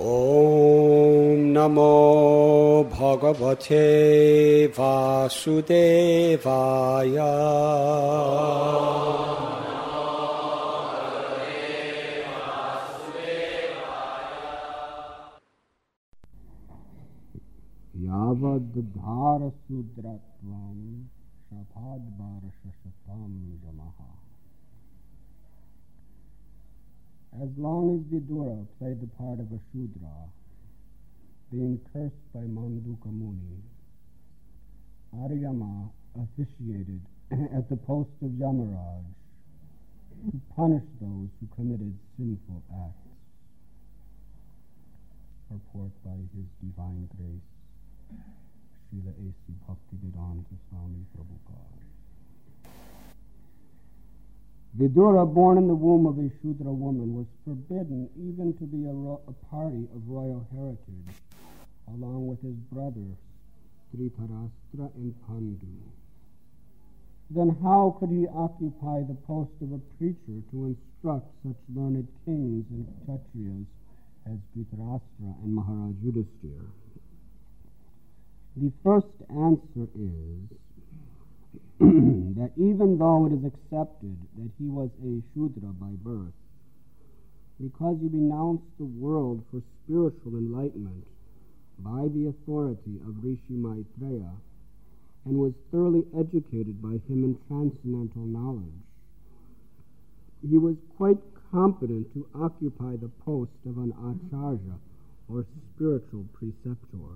Om Namo Bhagavate Vasudevaya. Yavad Sudratvam Shapad Yamaha. As long as Vidura played the part of a Shudra, being cursed by Manduka Muni, Aryama officiated at the post of Yamaraj to punish those who committed sinful acts. Purport by His Divine Grace, Srila A.C. Bhaktivedanta Swami Prabhupada. Vidura, born in the womb of a Shudra woman, was forbidden even to be a party of royal heritage, along with his brothers, Dhritarashtra and Pandu. Then how could he occupy the post of a preacher to instruct such learned kings and kshatriyas as Dhritarashtra and Maharaj Yudhisthira? The first answer is that even though it is accepted that he was a Shudra by birth, because he renounced the world for spiritual enlightenment by the authority of Rishi Maitreya and was thoroughly educated by him in transcendental knowledge, he was quite competent to occupy the post of an acharya or spiritual preceptor.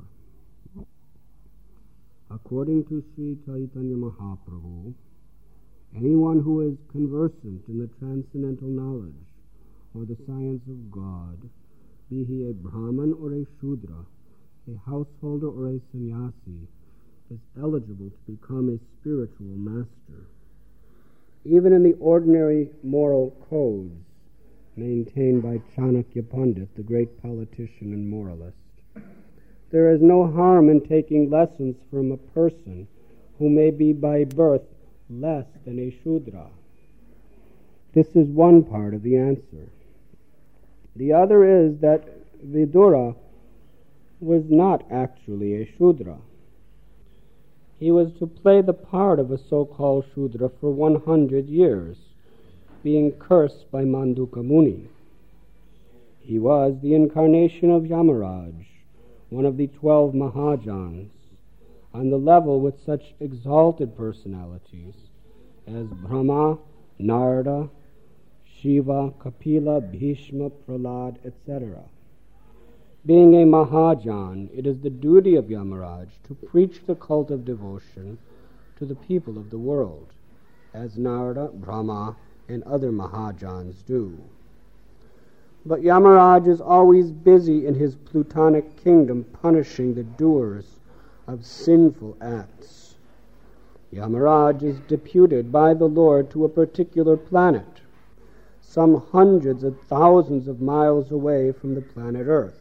According to Sri Chaitanya Mahaprabhu, anyone who is conversant in the transcendental knowledge or the science of God, be he a Brahman or a Shudra, a householder or a sannyasi, is eligible to become a spiritual master. Even in the ordinary moral codes maintained by Chanakya Pandit, the great politician and moralist, there is no harm in taking lessons from a person who may be by birth less than a Shudra. This is one part of the answer. The other is that Vidura was not actually a Shudra. He was to play the part of a so-called Shudra for 100 years, being cursed by Manduka Muni. He was the incarnation of Yamaraj, one of the 12 Mahajans, on the level with such exalted personalities as Brahma, Narada, Shiva, Kapila, Bhishma, Prahlad, etc. Being a Mahajan, it is the duty of Yamaraj to preach the cult of devotion to the people of the world, as Narada, Brahma, and other Mahajans do. But Yamaraj is always busy in his plutonic kingdom punishing the doers of sinful acts. Yamaraj is deputed by the Lord to a particular planet, some hundreds of thousands of miles away from the planet Earth,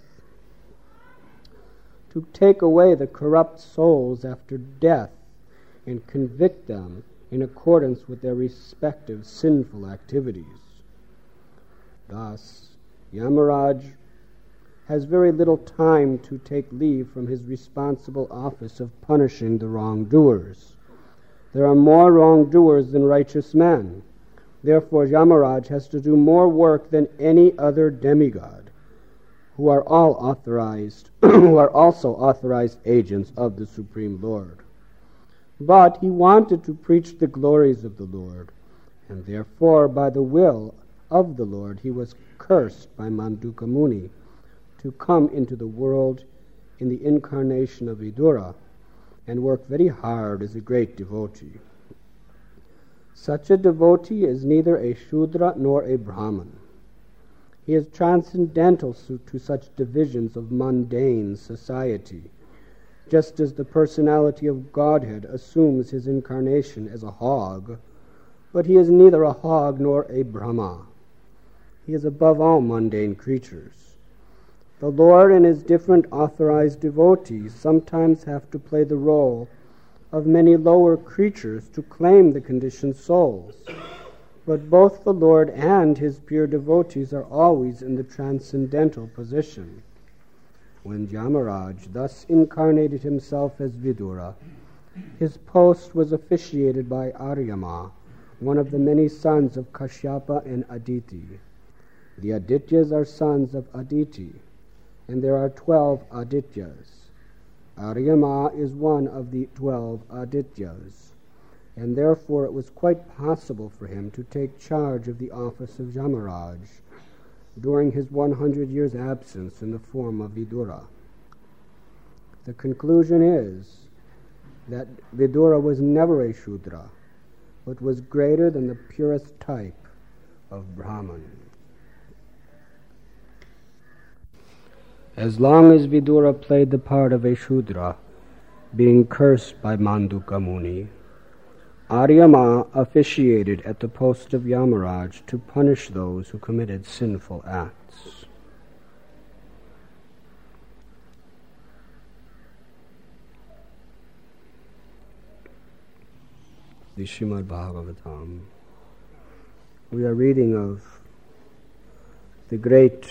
to take away the corrupt souls after death and convict them in accordance with their respective sinful activities. Thus, Yamaraj has very little time to take leave from his responsible office of punishing the wrongdoers. There are more wrongdoers than righteous men. Therefore, Yamaraj has to do more work than any other demigod, who are all authorized, who are also authorized agents of the Supreme Lord. But he wanted to preach the glories of the Lord, and therefore, by the will of the Lord, he was cursed by Manduka Muni to come into the world in the incarnation of Vidura and work very hard as a great devotee. Such a devotee is neither a Shudra nor a Brahman. He is transcendental to such divisions of mundane society, just as the personality of Godhead assumes his incarnation as a hog, but he is neither a hog nor a Brahma. He is above all mundane creatures. The Lord and his different authorized devotees sometimes have to play the role of many lower creatures to claim the conditioned souls. But both the Lord and his pure devotees are always in the transcendental position. when Yamaraj thus incarnated himself as Vidura, his post was officiated by Aryama, one of the many sons of Kashyapa and Aditi. The Adityas are sons of Aditi, and there are 12 Adityas. Aryama is one of the 12 Adityas, and therefore it was quite possible for him to take charge of the office of Yamaraj during his 100 years' absence in the form of Vidura. The conclusion is that Vidura was never a Shudra, but was greater than the purest type of Brahman. As long as Vidura played the part of a Shudra, being cursed by Manduka Muni, Aryama officiated at the post of Yamaraj to punish those who committed sinful acts. The Srimad Bhagavatam. We are reading of the great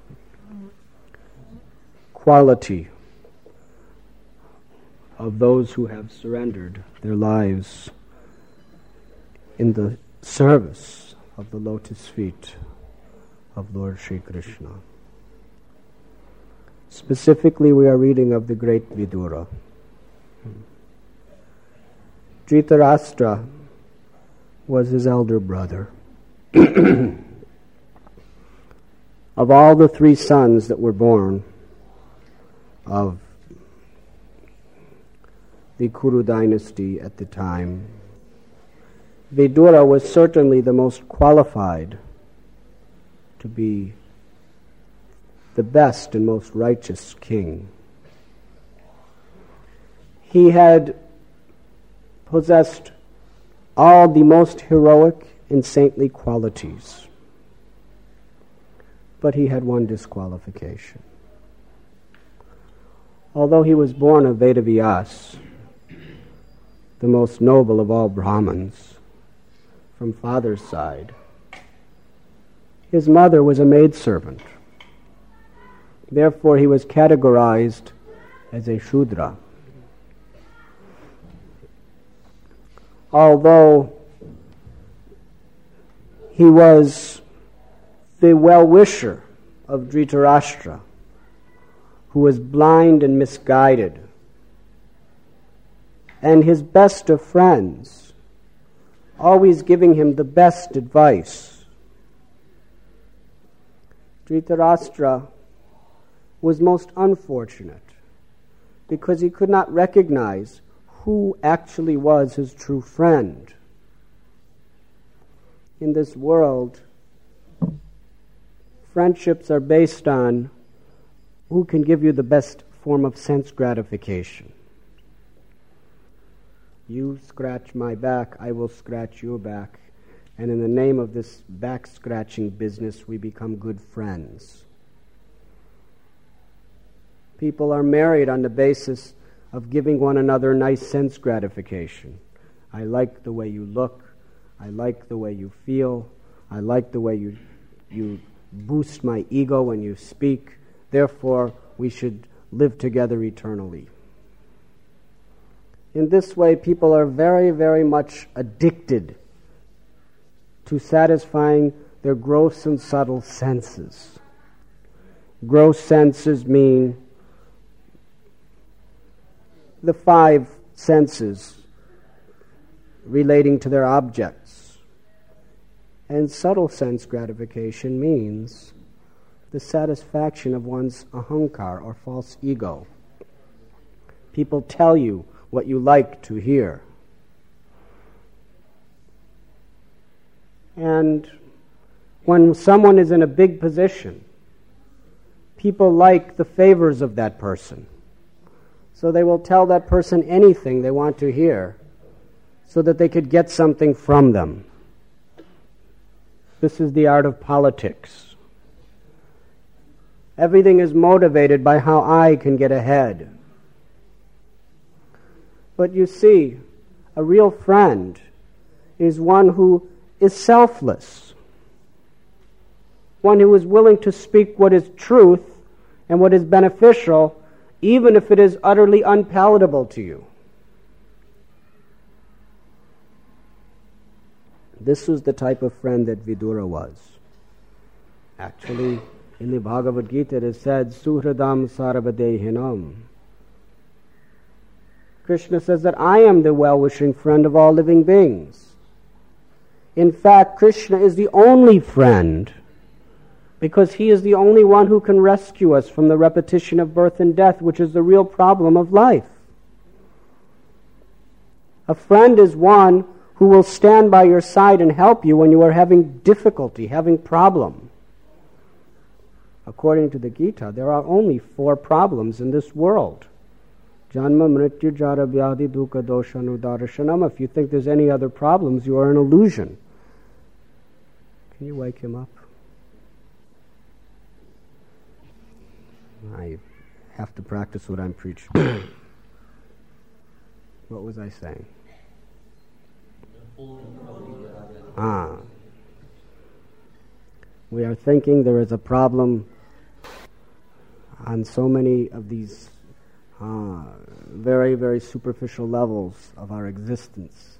quality of those who have surrendered their lives in the service of the lotus feet of Lord Sri Krishna. Specifically, we are reading of the great Vidura. Dhritarashtra was his elder brother. Of all the 3 sons that were born of the Kuru dynasty at the time, Vidura was certainly the most qualified to be the best and most righteous king. He had possessed all the most heroic and saintly qualities, but he had one disqualification. Although he was born of Vedavyas, the most noble of all Brahmins, from father's side, his mother was a maidservant. Therefore, he was categorized as a Shudra. Although he was the well-wisher of Dhritarashtra, who was blind and misguided, and his best of friends, always giving him the best advice, Dhritarashtra was most unfortunate because he could not recognize who actually was his true friend. In this world, friendships are based on who can give you the best form of sense gratification. You scratch my back, I will scratch your back, and in the name of this back-scratching business, we become good friends. People are married on the basis of giving one another nice sense gratification. I like the way you look, I like the way you feel, I like the way you boost my ego when you speak, therefore we should live together eternally. In this way, people are very, very much addicted to satisfying their gross and subtle senses. Gross senses mean the 5 senses relating to their objects. And subtle sense gratification means the satisfaction of one's ahankar or false ego. People tell you what you like to hear. And when someone is in a big position, people like the favors of that person. So they will tell that person anything they want to hear so that they could get something from them. This is the art of politics. Everything is motivated by how I can get ahead. But you see, a real friend is one who is selfless, one who is willing to speak what is truth and what is beneficial, even if it is utterly unpalatable to you. This was the type of friend that Vidura was. Actually, in the Bhagavad Gita it is said, Suhradam Sarvadehinam. Krishna says that I am the well-wishing friend of all living beings. In fact, Krishna is the only friend, because he is the only one who can rescue us from the repetition of birth and death, which is the real problem of life. A friend is one who will stand by your side and help you when you are having difficulty, having problem. According to the Gita, there are only 4 problems in this world. Janma, Mrityu, Jara, Vyadhi, Dukkha, Dosha, Nudarashanam. If you think there's any other problems, you are an illusion. Can you wake him up? I have to practice what I'm preaching. What was I saying? We are thinking there is a problem on so many of these very, very superficial levels of our existence.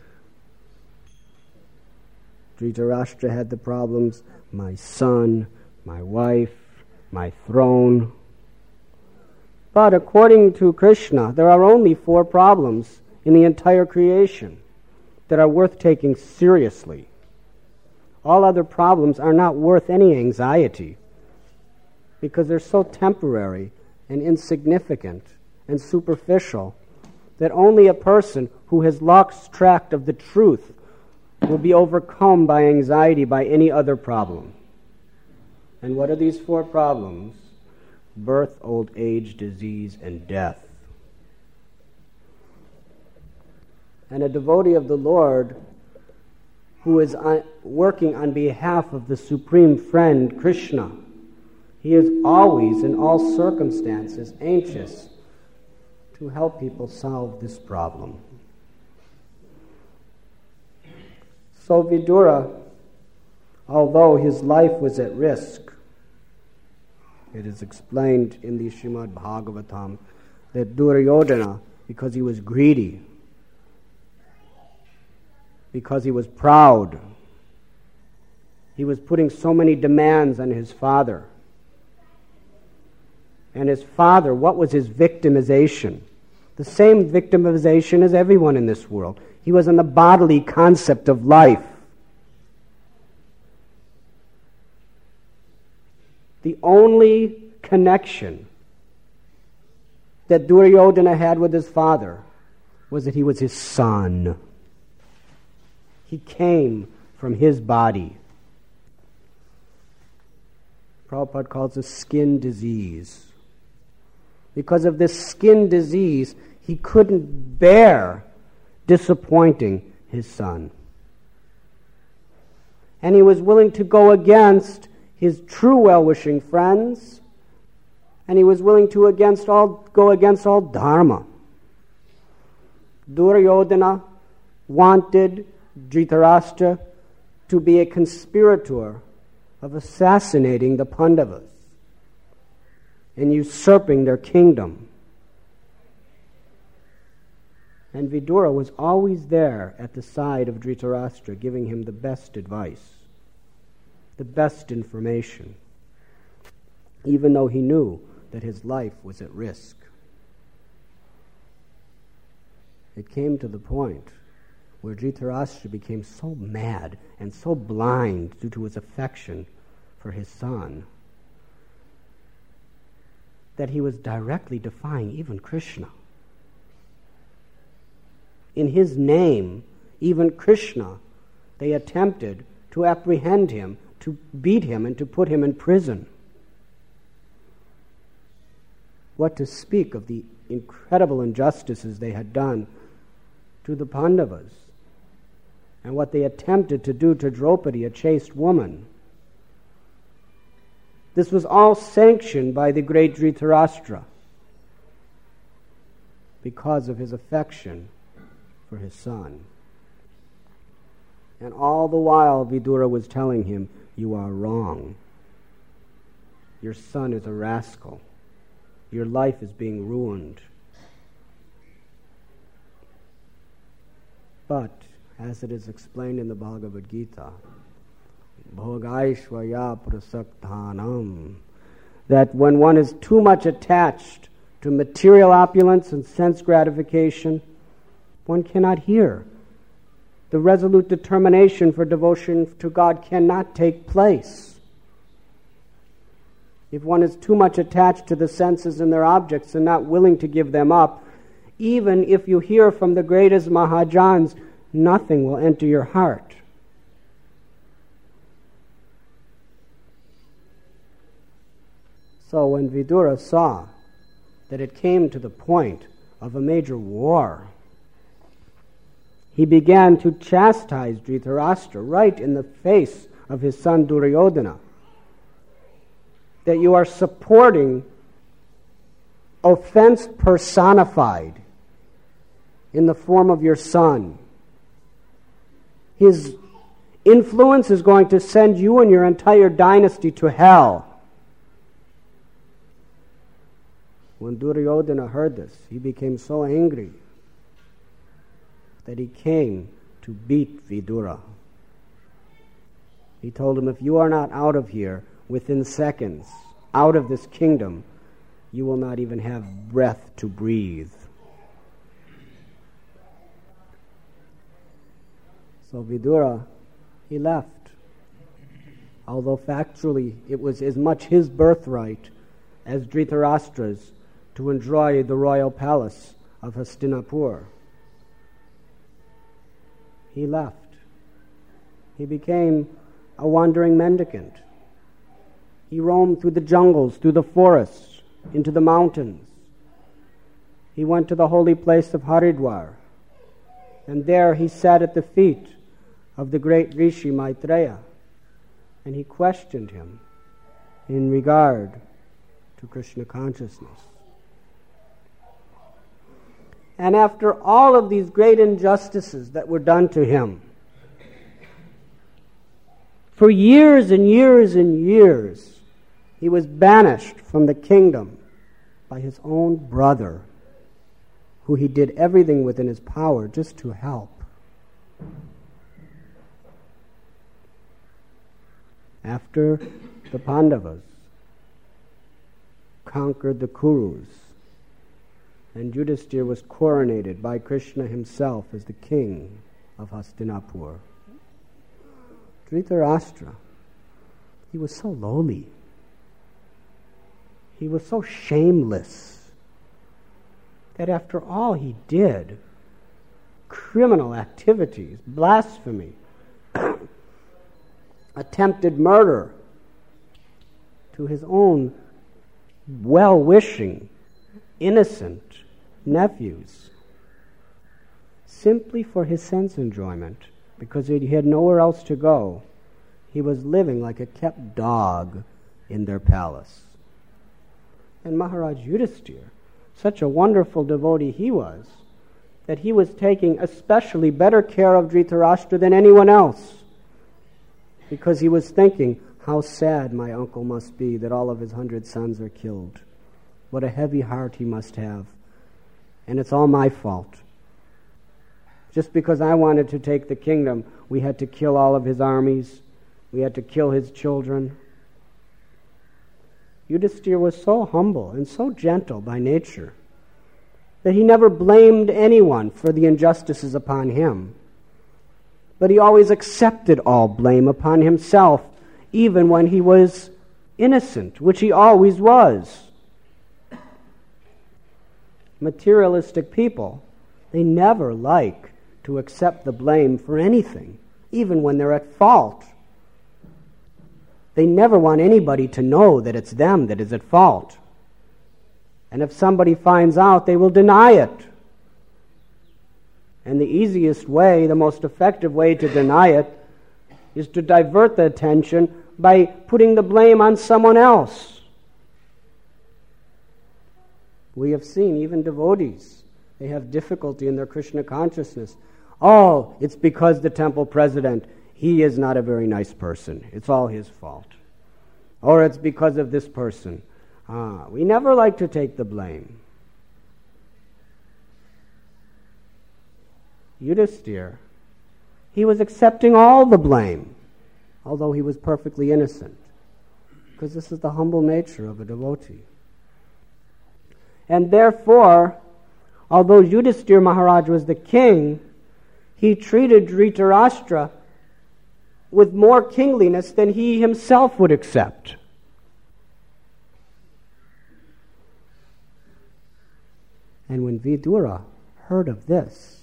Dhritarashtra had the problems, my son, my wife, my throne. But according to Krishna, there are only 4 problems in the entire creation that are worth taking seriously. All other problems are not worth any anxiety because they're so temporary and insignificant and superficial that only a person who has lost track of the truth will be overcome by anxiety by any other problem. And what are these 4 problems? Birth, old age, disease, and death. And a devotee of the Lord who is working on behalf of the Supreme Friend, Krishna, he is always, in all circumstances, anxious to help people solve this problem. So Vidura, although his life was at risk, it is explained in the Srimad Bhagavatam that Duryodhana, because he was greedy, because he was proud, he was putting so many demands on his father. And his father, what was his victimization? The same victimization as everyone in this world. He was in the bodily concept of life. The only connection that Duryodhana had with his father was that he was his son. He came from his body. Prabhupada calls it skin disease. Because of this skin disease, he couldn't bear disappointing his son. And he was willing to go against his true well-wishing friends, and he was willing to go against all dharma. Duryodhana wanted Dhritarashtra to be a conspirator of assassinating the Pandavas and usurping their kingdom. And Vidura was always there at the side of Dhritarashtra, giving him the best advice, the best information, even though he knew that his life was at risk. It came to the point where Dhritarashtra became so mad and so blind due to his affection for his son that he was directly defying even Krishna. In his name, even Krishna, they attempted to apprehend him, to beat him, and to put him in prison. What to speak of the incredible injustices they had done to the Pandavas, and what they attempted to do to Draupadi, a chaste woman. This was all sanctioned by the great Dhritarashtra because of his affection for his son. And all the while Vidura was telling him, you are wrong. your son is a rascal. Your life is being ruined. But, as it is explained in the Bhagavad Gita, Bhogaishvaya prasakthanam, that when one is too much attached to material opulence and sense gratification, one cannot hear. The resolute determination for devotion to God cannot take place. If one is too much attached to the senses and their objects and not willing to give them up, even if you hear from the greatest Mahajans, nothing will enter your heart. So when Vidura saw that it came to the point of a major war, he began to chastise Dhritarashtra right in the face of his son Duryodhana, that you are supporting offense personified in the form of your son. His influence is going to send you and your entire dynasty to hell. When Duryodhana heard this, he became so angry that he came to beat Vidura. He told him, if you are not out of here within seconds, out of this kingdom, you will not even have breath to breathe. So Vidura, he left. Although factually it was as much his birthright as Dhritarashtra's to enjoy the royal palace of Hastinapur. He left. He became a wandering mendicant. He roamed through the jungles, through the forests, into the mountains. He went to the holy place of Haridwar, and there he sat at the feet of the great Rishi Maitreya, and he questioned him in regard to Krishna consciousness. And after all of these great injustices that were done to him, for years and years and years, he was banished from the kingdom by his own brother, who he did everything within his power just to help. After the Pandavas conquered the Kurus, and Yudhisthira was coronated by Krishna himself as the king of Hastinapur, Dhritarashtra, he was so lowly. He was so shameless that after all he did, criminal activities, blasphemy, attempted murder to his own well-wishing, innocent nephews, simply for his sense enjoyment, because he had nowhere else to go. He was living like a kept dog in their palace. And Maharaj Yudhisthira, such a wonderful devotee he was, that he was taking especially better care of Dhritarashtra than anyone else, because he was thinking, how sad my uncle must be that all of his 100 sons are killed. What a heavy heart he must have. And it's all my fault. Just because I wanted to take the kingdom, we had to kill all of his armies. We had to kill his children. Yudhisthira was so humble and so gentle by nature that he never blamed anyone for the injustices upon him. But he always accepted all blame upon himself, even when he was innocent, which he always was. Materialistic people, they never like to accept the blame for anything, even when they're at fault. They never want anybody to know that it's them that is at fault. And if somebody finds out, they will deny it. And the easiest way, the most effective way to deny it, is to divert the attention by putting the blame on someone else. We have seen even devotees, they have difficulty in their Krishna consciousness. Oh, it's because the temple president, he is not a very nice person. It's all his fault. or it's because of this person. We never like to take the blame. Yudhisthira, he was accepting all the blame, although he was perfectly innocent, because this is the humble nature of a devotee. And therefore, although Yudhisthira Maharaj was the king, he treated Dhritarashtra with more kingliness than he himself would accept. And when Vidura heard of this,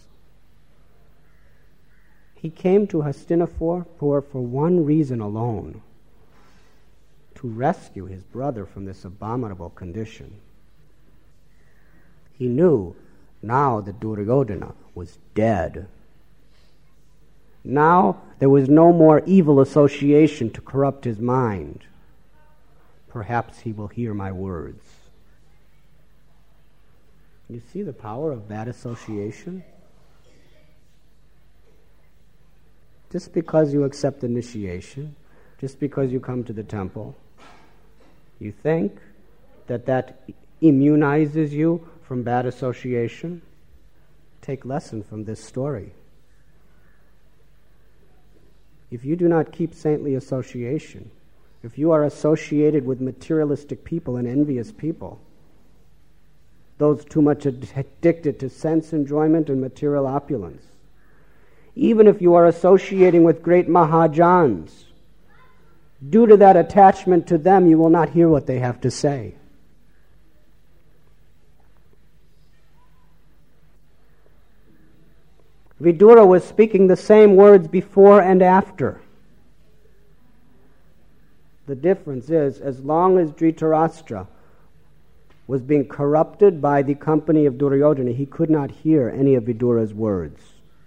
he came to Hastinapur for one reason alone: to rescue his brother from this abominable condition. He knew now that Duryodhana was dead. Now there was no more evil association to corrupt his mind. Perhaps he will hear my words. You see the power of bad association? Just because you accept initiation, just because you come to the temple, you think that immunizes you from bad association? Take lesson from this story. If you do not keep saintly association, if you are associated with materialistic people and envious people, those too much addicted to sense enjoyment and material opulence, even if you are associating with great Mahajans, due to that attachment to them, you will not hear what they have to say. Vidura was speaking the same words before and after. The difference is, as long as Dhritarashtra was being corrupted by the company of Duryodhana, he could not hear any of Vidura's words.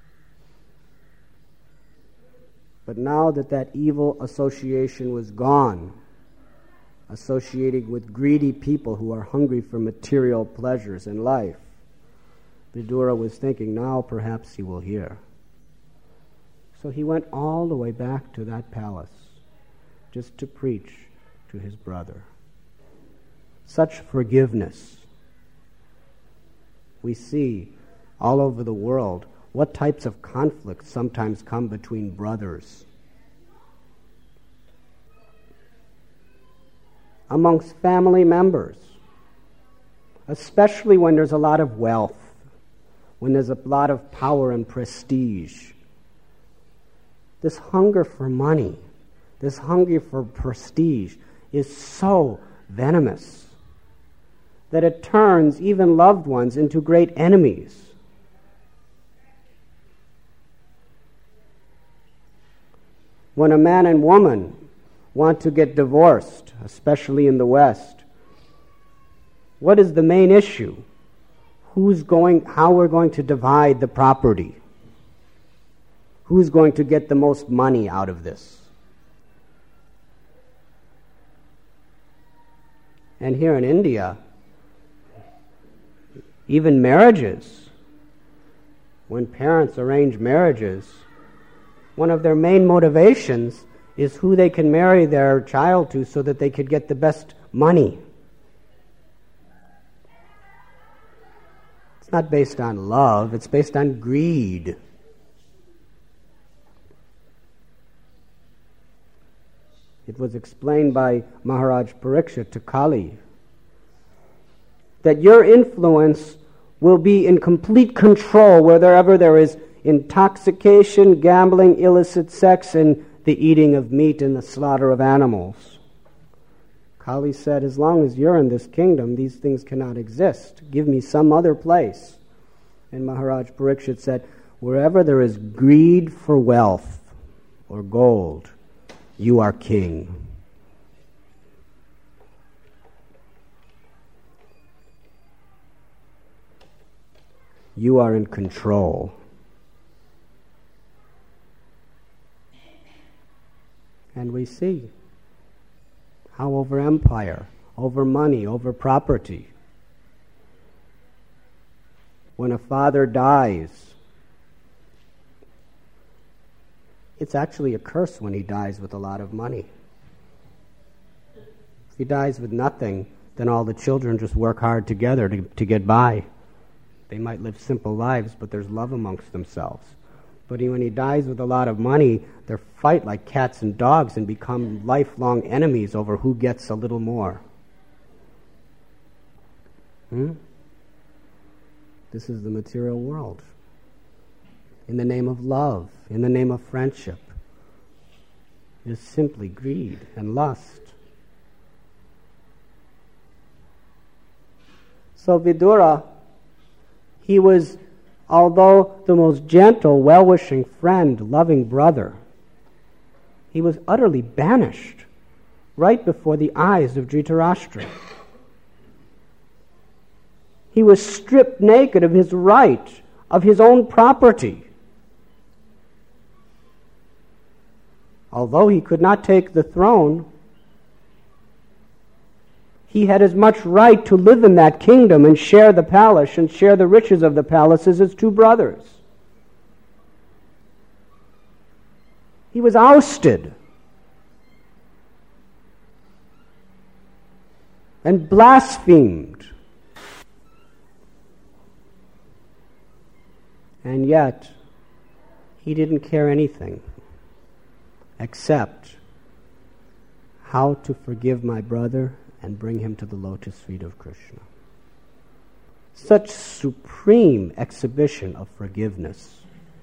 But now that evil association was gone, associating with greedy people who are hungry for material pleasures in life, Vidura was thinking, now perhaps he will hear. So he went all the way back to that palace just to preach to his brother. Such forgiveness. We see all over the world what types of conflicts sometimes come between brothers. Amongst family members, especially when there's a lot of wealth, when there's a lot of power and prestige. This hunger for money, this hunger for prestige is so venomous that it turns even loved ones into great enemies. When a man and woman want to get divorced, especially in the West, what is the main issue? How we're going to divide the property? Who's going to get the most money out of this? And here in India, even marriages, when parents arrange marriages, one of their main motivations is who they can marry their child to so that they could get the best money. It's not based on love, it's based on greed. It was explained by Maharaj Parikshit to Kali that your influence will be in complete control wherever there is intoxication, gambling, illicit sex, and the eating of meat and the slaughter of animals. Kali said, as long as you're in this kingdom, these things cannot exist. Give me some other place. And Maharaj Parikshit said, wherever there is greed for wealth or gold, you are king. You are in control. And we see how over empire, over money, over property, when a father dies, it's actually a curse when he dies with a lot of money. If he dies with nothing, then all the children just work hard together to get by. They might live simple lives, but there's love amongst themselves. But when he dies with a lot of money, they fight like cats and dogs and become lifelong enemies over who gets a little more. This is the material world. In the name of love, in the name of friendship, it is simply greed and lust. So Vidura, he was, although the most gentle, well-wishing friend, loving brother, he was utterly banished right before the eyes of Dhritarashtra. He was stripped naked of his right, of his own property. Although he could not take the throne, he had as much right to live in that kingdom and share the palace and share the riches of the palace as his two brothers. He was ousted and blasphemed. And yet, he didn't care anything except how to forgive my brother and bring him to the lotus feet of Krishna. Such supreme exhibition of forgiveness.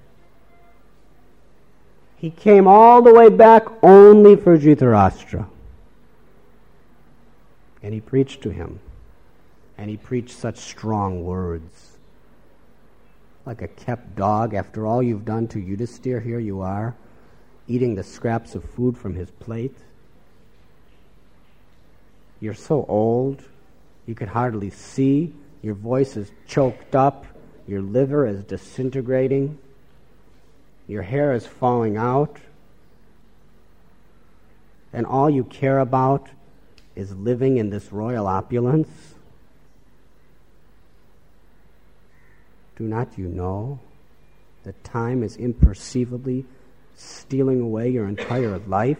He came all the way back only for Dhritarashtra. And he preached to him. And he preached such strong words. Like a kept dog, after all you've done to Yudhisthira, here you are, eating the scraps of food from his plate. You're so old, you could hardly see, your voice is choked up, your liver is disintegrating, your hair is falling out, and all you care about is living in this royal opulence. Do not you know that time is imperceivably stealing away your entire life?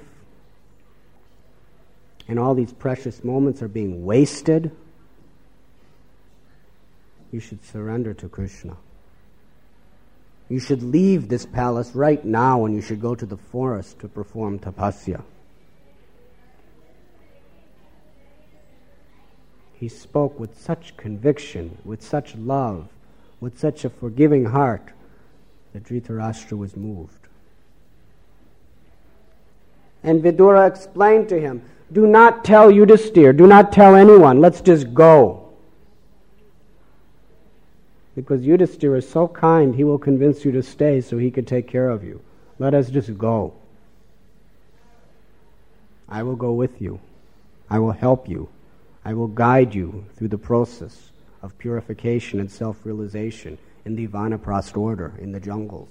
And all these precious moments are being wasted? You should surrender to Krishna. You should leave this palace right now and you should go to the forest to perform tapasya. He spoke with such conviction, with such love, with such a forgiving heart, that Dhritarashtra was moved. And Vidura explained to him, do not tell Yudhisthira, do not tell anyone, let's just go. Because Yudhisthira is so kind, he will convince you to stay so he could take care of you. Let us just go. I will go with you. I will help you. I will guide you through the process of purification and self-realization in the Vanaprastha order, in the jungles.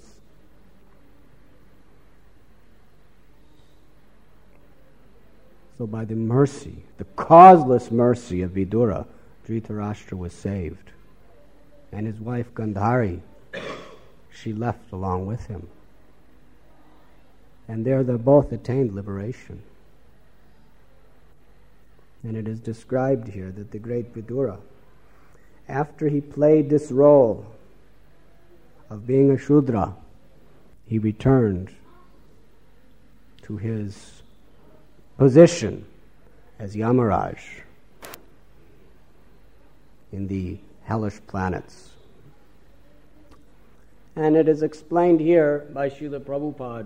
So by the mercy, the causeless mercy of Vidura, Dhritarashtra was saved. And his wife Gandhari, she left along with him. And there they both attained liberation. And it is described here that the great Vidura, after he played this role of being a Shudra, he returned to his position as Yamaraj in the hellish planets. And it is explained here by Srila Prabhupada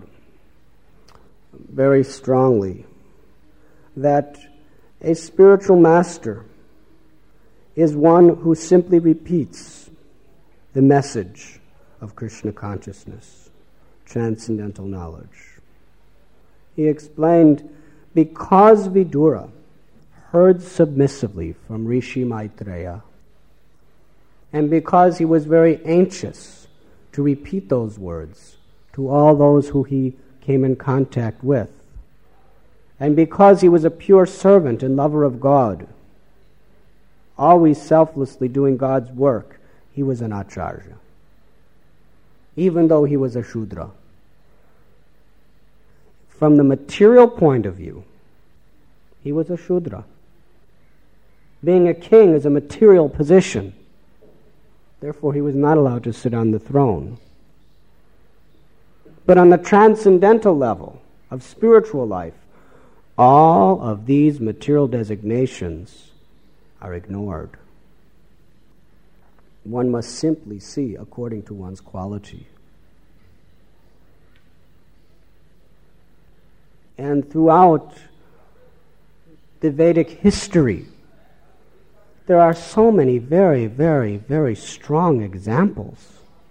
very strongly that a spiritual master is one who simply repeats the message of Krishna consciousness, transcendental knowledge. He explained, because Vidura heard submissively from Rishi Maitreya, and because he was very anxious to repeat those words to all those who he came in contact with, and because he was a pure servant and lover of God, always selflessly doing God's work, he was an Acharya, even though he was a Shudra. From the material point of view, he was a Shudra. Being a king is a material position. Therefore, he was not allowed to sit on the throne. But on the transcendental level of spiritual life, all of these material designations are ignored. One must simply see according to one's quality. And throughout the Vedic history, there are so many very, very, very strong examples.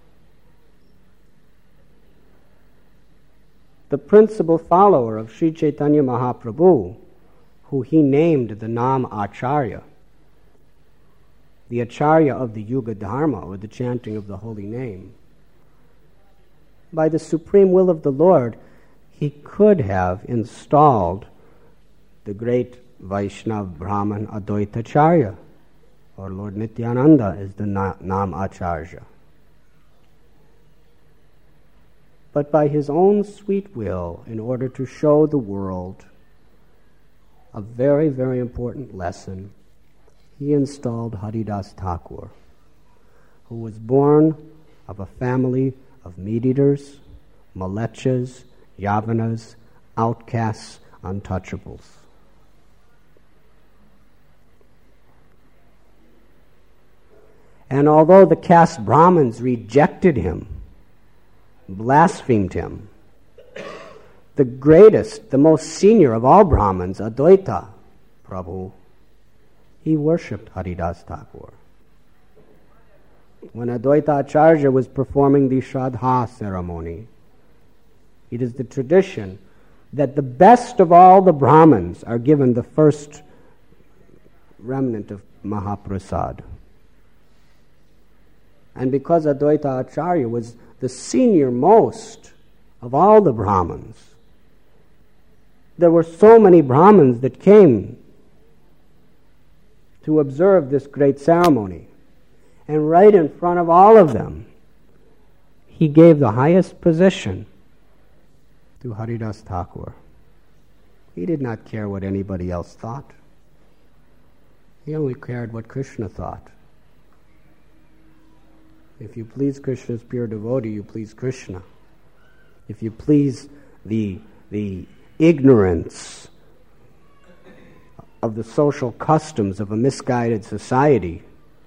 The principal follower of Sri Chaitanya Mahaprabhu, who he named the Nam Acharya, the Acharya of the Yuga Dharma, or the chanting of the holy name, by the supreme will of the Lord, he could have installed the great Vaishnav Brahman Advaita Acharya, or Lord Nityananda is the Nam Acharya. But by his own sweet will, in order to show the world a very, very important lesson, he installed Haridas Thakur, who was born of a family of meat-eaters, malechas, yavanas, outcasts, untouchables. And although the caste Brahmins rejected him, blasphemed him, the greatest, the most senior of all Brahmins, Advaita Prabhu, he worshipped Haridas Thakur. When Advaita Acharya was performing the Shraddha ceremony, it is the tradition that the best of all the Brahmins are given the first remnant of Mahaprasad. And because Advaita Acharya was the senior most of all the Brahmins, there were so many Brahmins that came to observe this great ceremony. And right in front of all of them, he gave the highest position to Haridas Thakur. He did not care what anybody else thought. He only cared what Krishna thought. If you please Krishna's pure devotee, you please Krishna. If you please the ignorance of the social customs of a misguided society,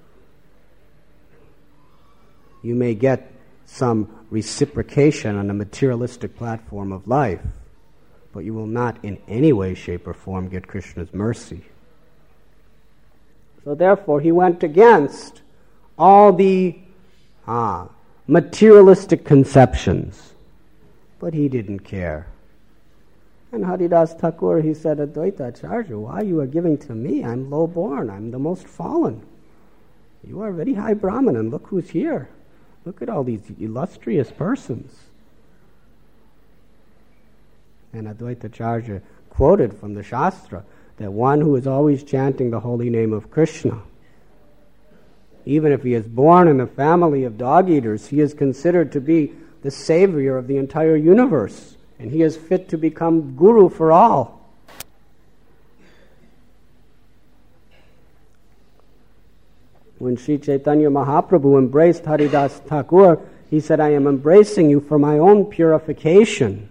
you may get some reciprocation on a materialistic platform of life, but you will not in any way, shape, or form get Krishna's mercy. So therefore, he went against all the materialistic conceptions, but he didn't care. And Haridas Thakur, he said, Advaita Acharya, why you are giving to me? I'm low-born, I'm the most fallen. You are a very high Brahman, and look who's here. Look at all these illustrious persons. And Advaita Acharya quoted from the Shastra that one who is always chanting the holy name of Krishna, even if he is born in a family of dog-eaters, he is considered to be the savior of the entire universe, and he is fit to become guru for all. When Sri Chaitanya Mahaprabhu embraced Haridas Thakur, he said, I am embracing you for my own purification.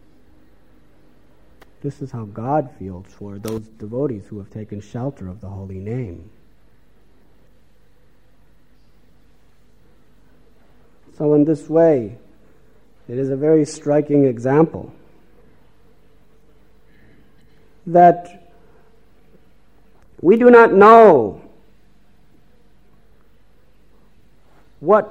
This is how God feels for those devotees who have taken shelter of the holy name. So in this way, it is a very striking example that we do not know what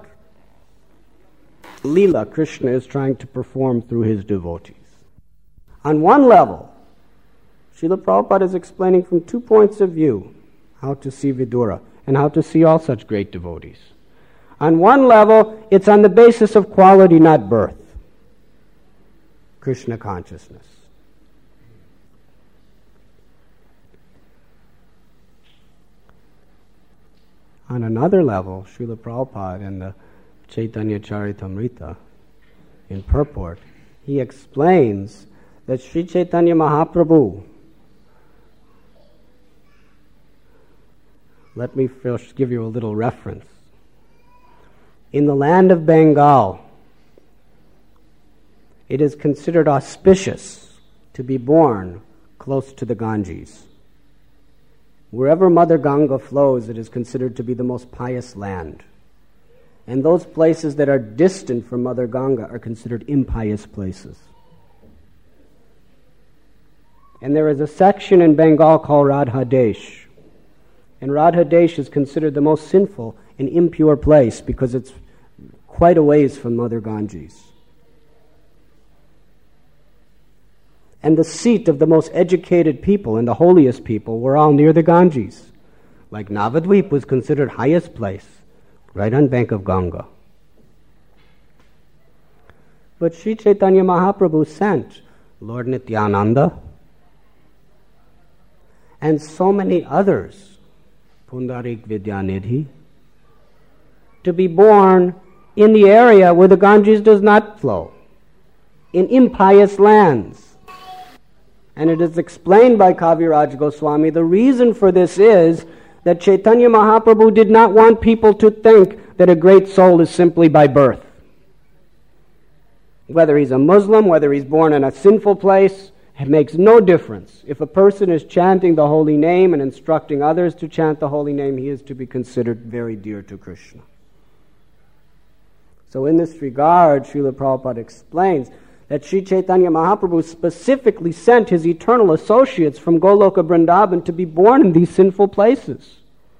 Leela Krishna is trying to perform through his devotees. On one level, Srila Prabhupada is explaining from 2 points of view how to see Vidura and how to see all such great devotees. On one level, it's on the basis of quality, not birth. Krishna consciousness. On another level, Srila Prabhupada in the Chaitanya Charitamrita, in purport, he explains that Sri Chaitanya Mahaprabhu Let me first give you a little reference. In the land of Bengal, it is considered auspicious to be born close to the Ganges. Wherever Mother Ganga flows, it is considered to be the most pious land. And those places that are distant from Mother Ganga are considered impious places. And there is a section in Bengal called Radha Desh. And Radha Desh is considered the most sinful and impure place because it's quite a ways from Mother Ganges. And the seat of the most educated people and the holiest people were all near the Ganges. Like Navadvip was considered highest place, right on bank of Ganga. But Sri Chaitanya Mahaprabhu sent Lord Nityananda and so many others, Pundarik Vidyanidhi, to be born in the area where the Ganges does not flow, in impious lands. And it is explained by Kaviraj Goswami, the reason for this is that Chaitanya Mahaprabhu did not want people to think that a great soul is simply by birth. Whether he's a Muslim, whether he's born in a sinful place, it makes no difference. If a person is chanting the holy name and instructing others to chant the holy name, he is to be considered very dear to Krishna. So in this regard, Srila Prabhupada explains that Sri Chaitanya Mahaprabhu specifically sent his eternal associates from Goloka Vrindavan to be born in these sinful places.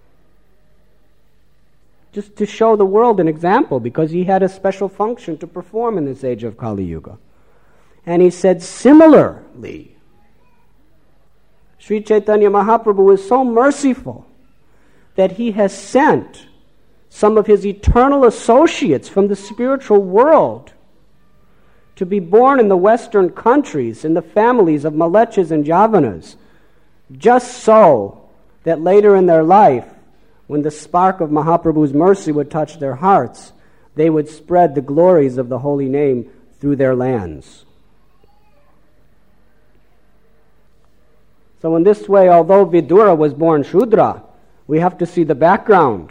Just to show the world an example, because he had a special function to perform in this age of Kali Yuga. And he said, similarly, Sri Chaitanya Mahaprabhu is so merciful that he has sent some of his eternal associates from the spiritual world to be born in the Western countries, in the families of Malechas and Javanas, just so that later in their life, when the spark of Mahaprabhu's mercy would touch their hearts, they would spread the glories of the holy name through their lands. So in this way, although Vidura was born Shudra, we have to see the background.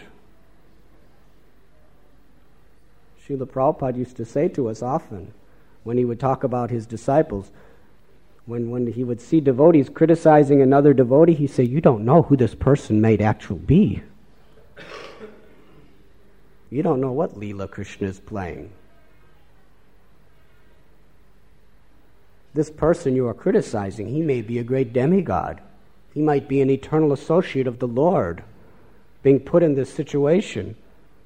Srila Prabhupada used to say to us often, when he would talk about his disciples, when he would see devotees criticizing another devotee, he'd say, you don't know who this person might actually be. You don't know what Leela Krishna is playing. This person you are criticizing, he may be a great demigod. He might be an eternal associate of the Lord, being put in this situation.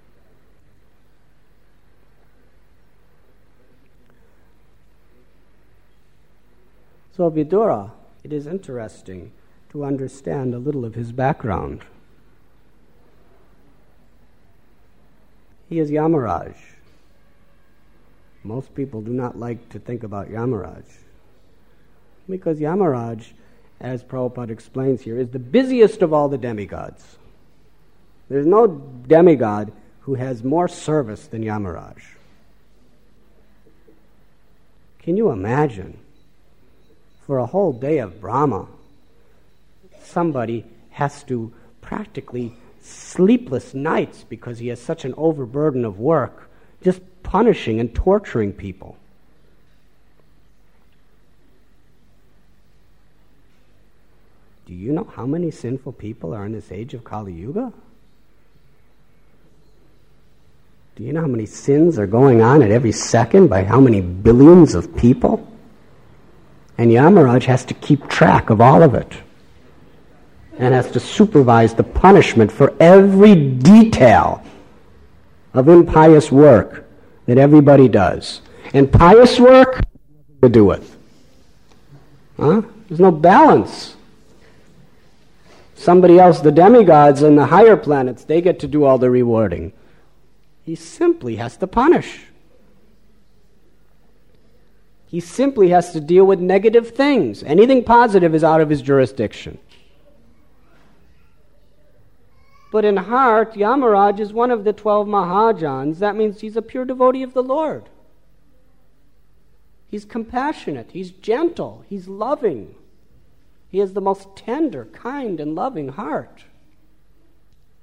So Vidura, it is interesting to understand a little of his background. He is Yamaraj. Most people do not like to think about Yamaraj, because Yamaraj, as Prabhupada explains here, is the busiest of all the demigods. There's no demigod who has more service than Yamaraj. Can you imagine? For a whole day of Brahma, somebody has to practically sleepless nights because he has such an overburden of work, just punishing and torturing people. Do you know how many sinful people are in this age of Kali Yuga? Do you know how many sins are going on at every second by how many billions of people? And Yamaraj has to keep track of all of it and has to supervise the punishment for every detail of impious work that everybody does. And pious work, nothing to do with. There's no balance. Somebody else, the demigods and the higher planets, they get to do all the rewarding. He simply has to punish. He simply has to deal with negative things. Anything positive is out of his jurisdiction. But in heart, Yamaraj is one of the 12 Mahajans. That means he's a pure devotee of the Lord. He's compassionate, he's gentle, he's loving. He has the most tender, kind, and loving heart.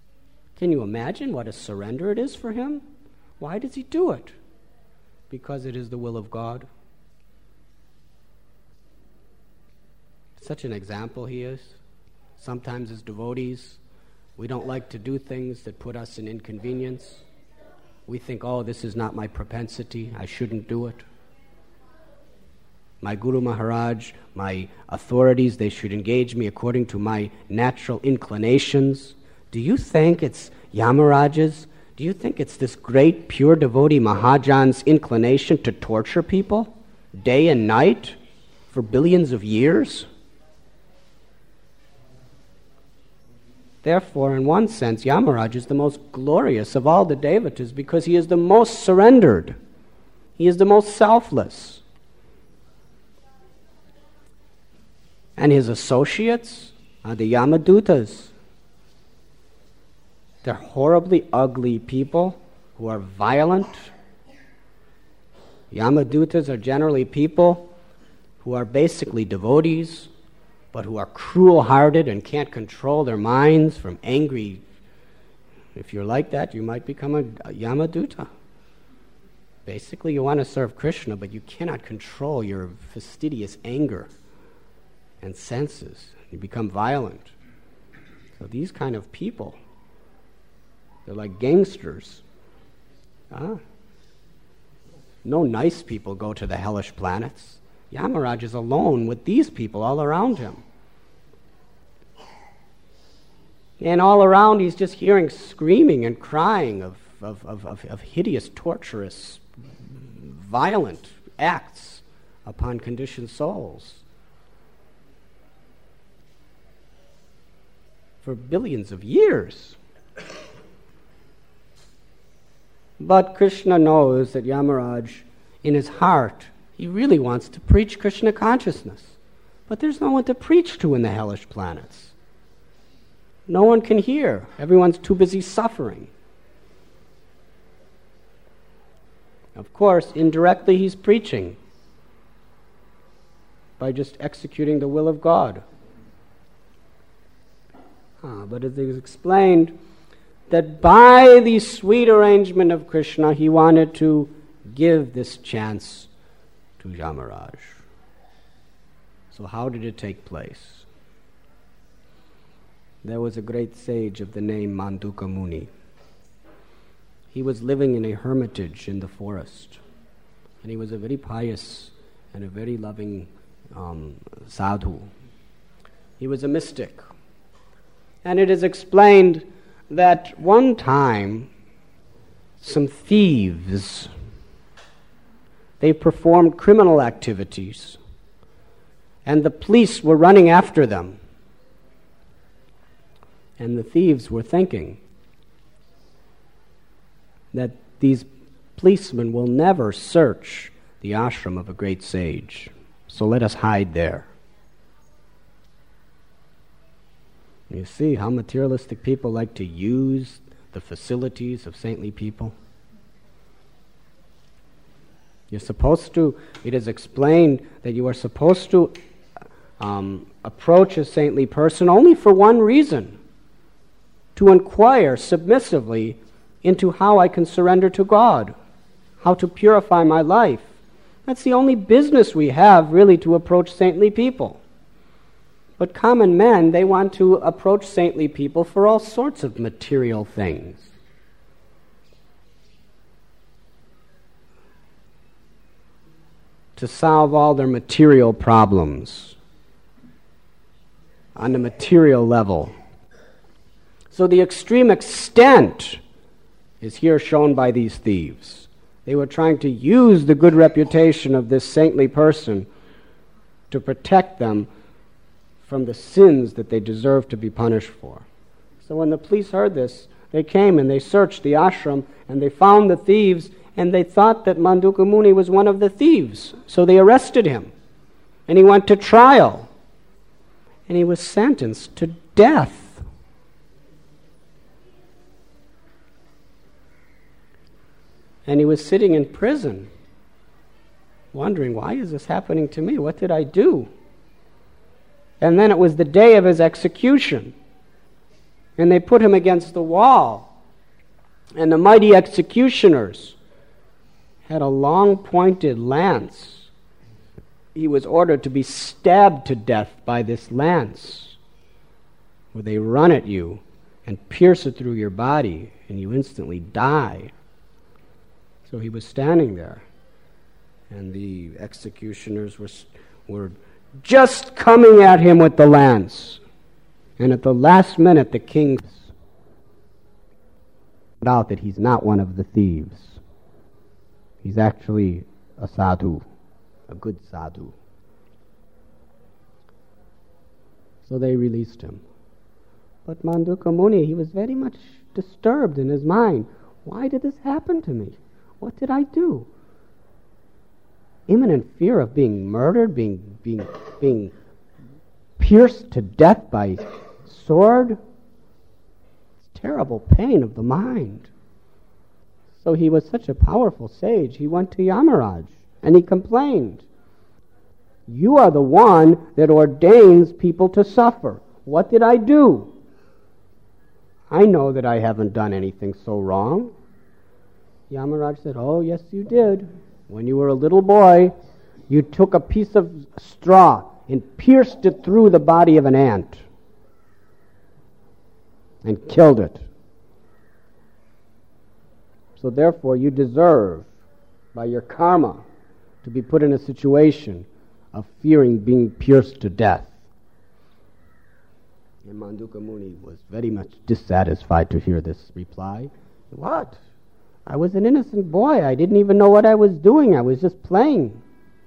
Can you imagine what a surrender it is for him? Why does he do it? Because it is the will of God. Such an example he is. Sometimes as devotees, we don't like to do things that put us in inconvenience. We think, oh, this is not my propensity, I shouldn't do it. My Guru Maharaj, my authorities, they should engage me according to my natural inclinations. Do you think it's Yamaraja's? Do you think it's this great pure devotee Mahajan's inclination to torture people day and night for billions of years? Therefore, in one sense, Yamaraj is the most glorious of all the devatas because he is the most surrendered. He is the most selfless. And his associates are the Yamadutas. They're horribly ugly people who are violent. Yamadutas are generally people who are basically devotees, but who are cruel-hearted and can't control their minds from angry. If you're like that, you might become a Yamaduta. Basically, you want to serve Krishna, but you cannot control your fastidious anger and senses. You become violent. So these kind of people, they're like gangsters. No nice people go to the hellish planets. Yamaraj is alone with these people all around him. And all around he's just hearing screaming and crying of hideous, torturous, violent acts upon conditioned souls. For billions of years. But Krishna knows that Yamaraj, in his heart, he really wants to preach Krishna consciousness. But there's no one to preach to in the hellish planets. No one can hear. Everyone's too busy suffering. Of course, indirectly he's preaching by just executing the will of God. But as it is explained, that by the sweet arrangement of Krishna, he wanted to give this chance to Yamaraj. So how did it take place? There was a great sage of the name Manduka Muni. He was living in a hermitage in the forest, and he was a very pious and a very loving sadhu. He was a mystic. And it is explained that one time some thieves, they performed criminal activities, and the police were running after them. And the thieves were thinking that these policemen will never search the ashram of a great sage, so let us hide there. You see how materialistic people like to use the facilities of saintly people? You're supposed to, it is explained that you are supposed to approach a saintly person only for one reason: to inquire submissively into how I can surrender to God, how to purify my life. That's the only business we have, really, to approach saintly people. But common men, they want to approach saintly people for all sorts of material things. To solve all their material problems on the material level. So the extreme extent is here shown by these thieves. They were trying to use the good reputation of this saintly person to protect them from the sins that they deserve to be punished for. So when the police heard this, they came and they searched the ashram and they found the thieves, and they thought that Manduka Muni was one of the thieves. So they arrested him and he went to trial and he was sentenced to death. And he was sitting in prison wondering, why is this happening to me? What did I do? And then it was the day of his execution. And they put him against the wall. And the mighty executioners had a long pointed lance. He was ordered to be stabbed to death by this lance, where they run at you and pierce it through your body, and you instantly die. So he was standing there, and the executioners were just coming at him with the lance. And at the last minute, the king found out that he's not one of the thieves. He's actually a sadhu, a good sadhu. So they released him. But Mandukya Muni, he was very much disturbed in his mind. Why did this happen to me? What did I do? Imminent fear of being murdered, being pierced to death by sword. It's terrible pain of the mind. So he was such a powerful sage, he went to Yamaraj and he complained. You are the one that ordains people to suffer. What did I do? I know that I haven't done anything so wrong. Yamaraj said, oh, yes, you did. When you were a little boy, you took a piece of straw and pierced it through the body of an ant and killed it. So therefore, you deserve, by your karma, to be put in a situation of fearing being pierced to death. And Mandukya Muni was very much dissatisfied to hear this reply. What? I was an innocent boy. I didn't even know what I was doing. I was just playing.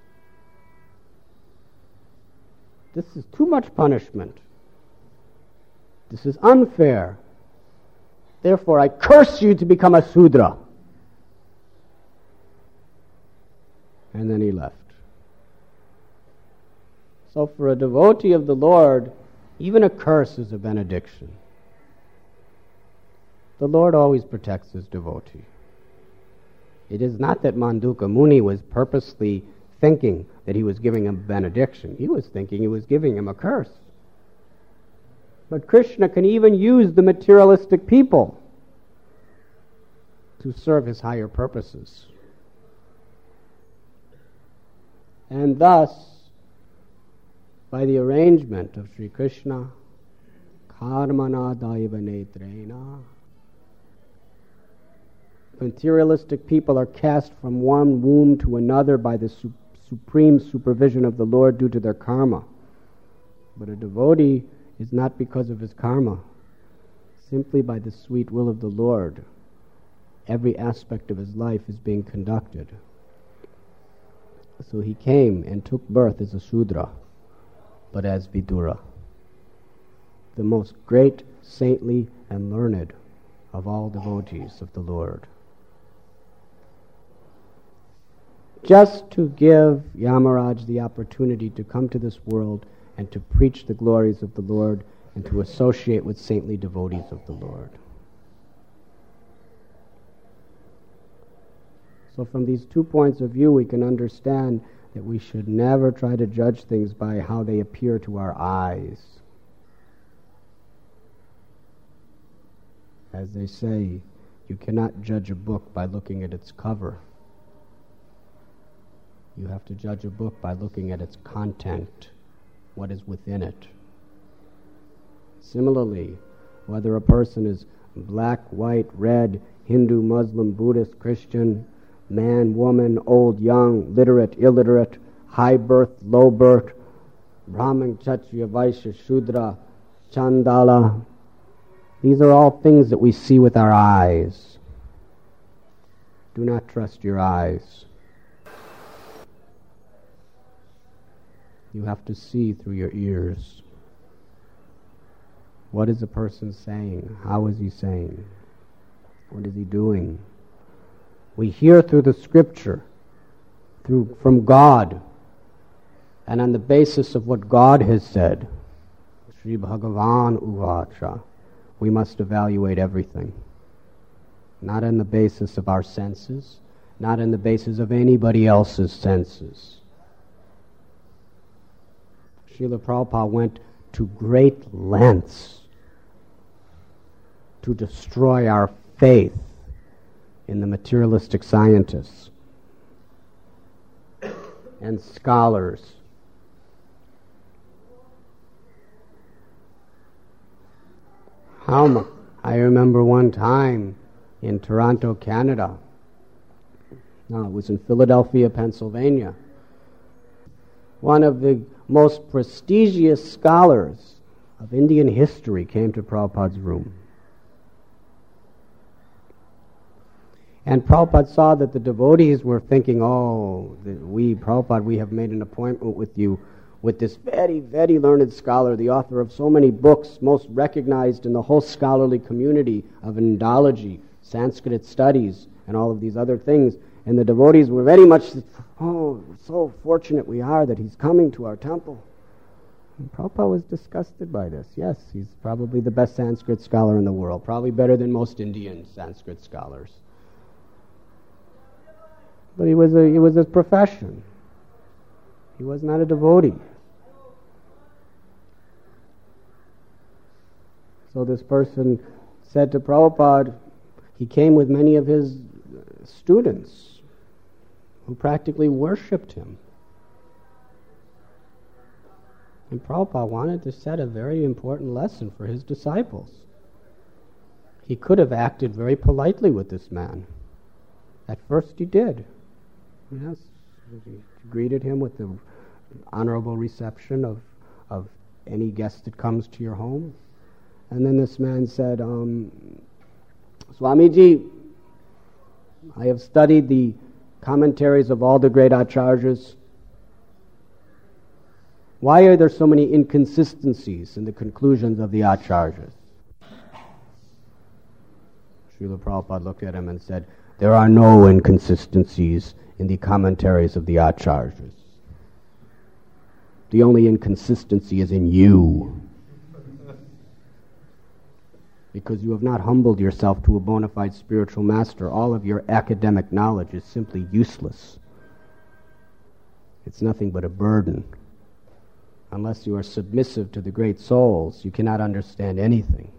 This is too much punishment. This is unfair. Therefore, I curse you to become a Sudra. And then he left. So for a devotee of the Lord, even a curse is a benediction. The Lord always protects his devotee. It is not that Mandukya Muni was purposely thinking that he was giving him a benediction. He was thinking he was giving him a curse. But Krishna can even use the materialistic people to serve his higher purposes. And thus, by the arrangement of Sri Krishna, karmana daiva netrena, materialistic people are cast from one womb to another by the supreme supervision of the Lord due to their karma. But a devotee is not because of his karma. Simply by the sweet will of the Lord, every aspect of his life is being conducted. So he came and took birth as a Shudra, but as Vidura, the most great, saintly, and learned of all devotees of the Lord. Just to give Yamaraj the opportunity to come to this world and to preach the glories of the Lord and to associate with saintly devotees of the Lord. So from these 2 points of view, we can understand that we should never try to judge things by how they appear to our eyes. As they say, you cannot judge a book by looking at its cover. You have to judge a book by looking at its content, what is within it. Similarly, whether a person is black, white, red, Hindu, Muslim, Buddhist, Christian, man, woman, old, young, literate, illiterate, high birth, low birth, Brahmin, Kshatriya, Vaishya, Shudra, Chandala, these are all things that we see with our eyes. Do not trust your eyes. You have to see through your ears. What is a person saying? How is he saying? What is he doing? We hear through the scripture, from God, and on the basis of what God has said, Sri Bhagavan Uvacha, we must evaluate everything. Not on the basis of our senses, not on the basis of anybody else's senses. Srila Prabhupada went to great lengths to destroy our faith in the materialistic scientists and scholars. I remember one time in Toronto, Canada. No, it was in Philadelphia, Pennsylvania. One of the most prestigious scholars of Indian history came to Prabhupada's room. And Prabhupada saw that the devotees were thinking, Prabhupada, we have made an appointment with you, with this very, very learned scholar, the author of so many books, most recognized in the whole scholarly community of Indology, Sanskrit studies, and all of these other things. And the devotees were very much, so fortunate we are that he's coming to our temple. And Prabhupada was disgusted by this. Yes, he's probably the best Sanskrit scholar in the world, probably better than most Indian Sanskrit scholars. But it was a profession. He was not a devotee. So this person said to Prabhupada, he came with many of his students who practically worshipped him. And Prabhupada wanted to set a very important lesson for his disciples. He could have acted very politely with this man. At first he did. Yes, he greeted him with the honorable reception of any guest that comes to your home. And then this man said, Swamiji, I have studied the commentaries of all the great acharyas. Why are there so many inconsistencies in the conclusions of the acharyas? Srila Prabhupada looked at him and said, there are no inconsistencies in the commentaries of the acharyas. The only inconsistency is in you. Because you have not humbled yourself to a bona fide spiritual master. All of your academic knowledge is simply useless. It's nothing but a burden. Unless you are submissive to the great souls, you cannot understand anything.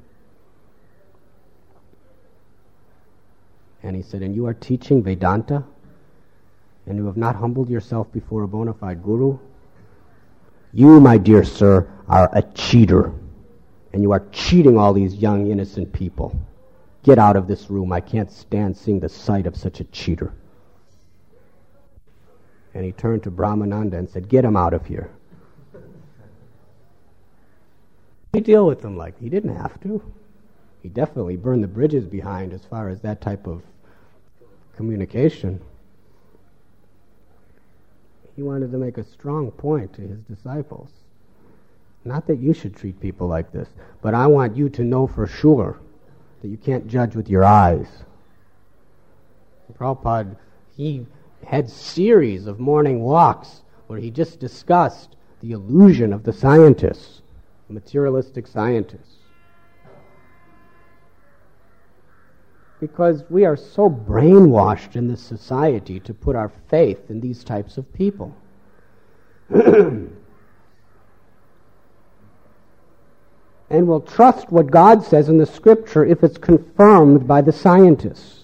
And he said, and you are teaching Vedanta? And you have not humbled yourself before a bona fide guru? You, my dear sir, are a cheater. And you are cheating all these young, innocent people. Get out of this room. I can't stand seeing the sight of such a cheater. And he turned to Brahmananda and said, get him out of here. He deal with them like he didn't have to. He definitely burned the bridges behind as far as that type of communication. He wanted to make a strong point to his disciples. Not that you should treat people like this, but I want you to know for sure that you can't judge with your eyes. Prabhupada, he had series of morning walks where he just discussed the illusion of the scientists, the materialistic scientists. Because we are so brainwashed in this society to put our faith in these types of people. And will trust what God says in the scripture if it's confirmed by the scientists.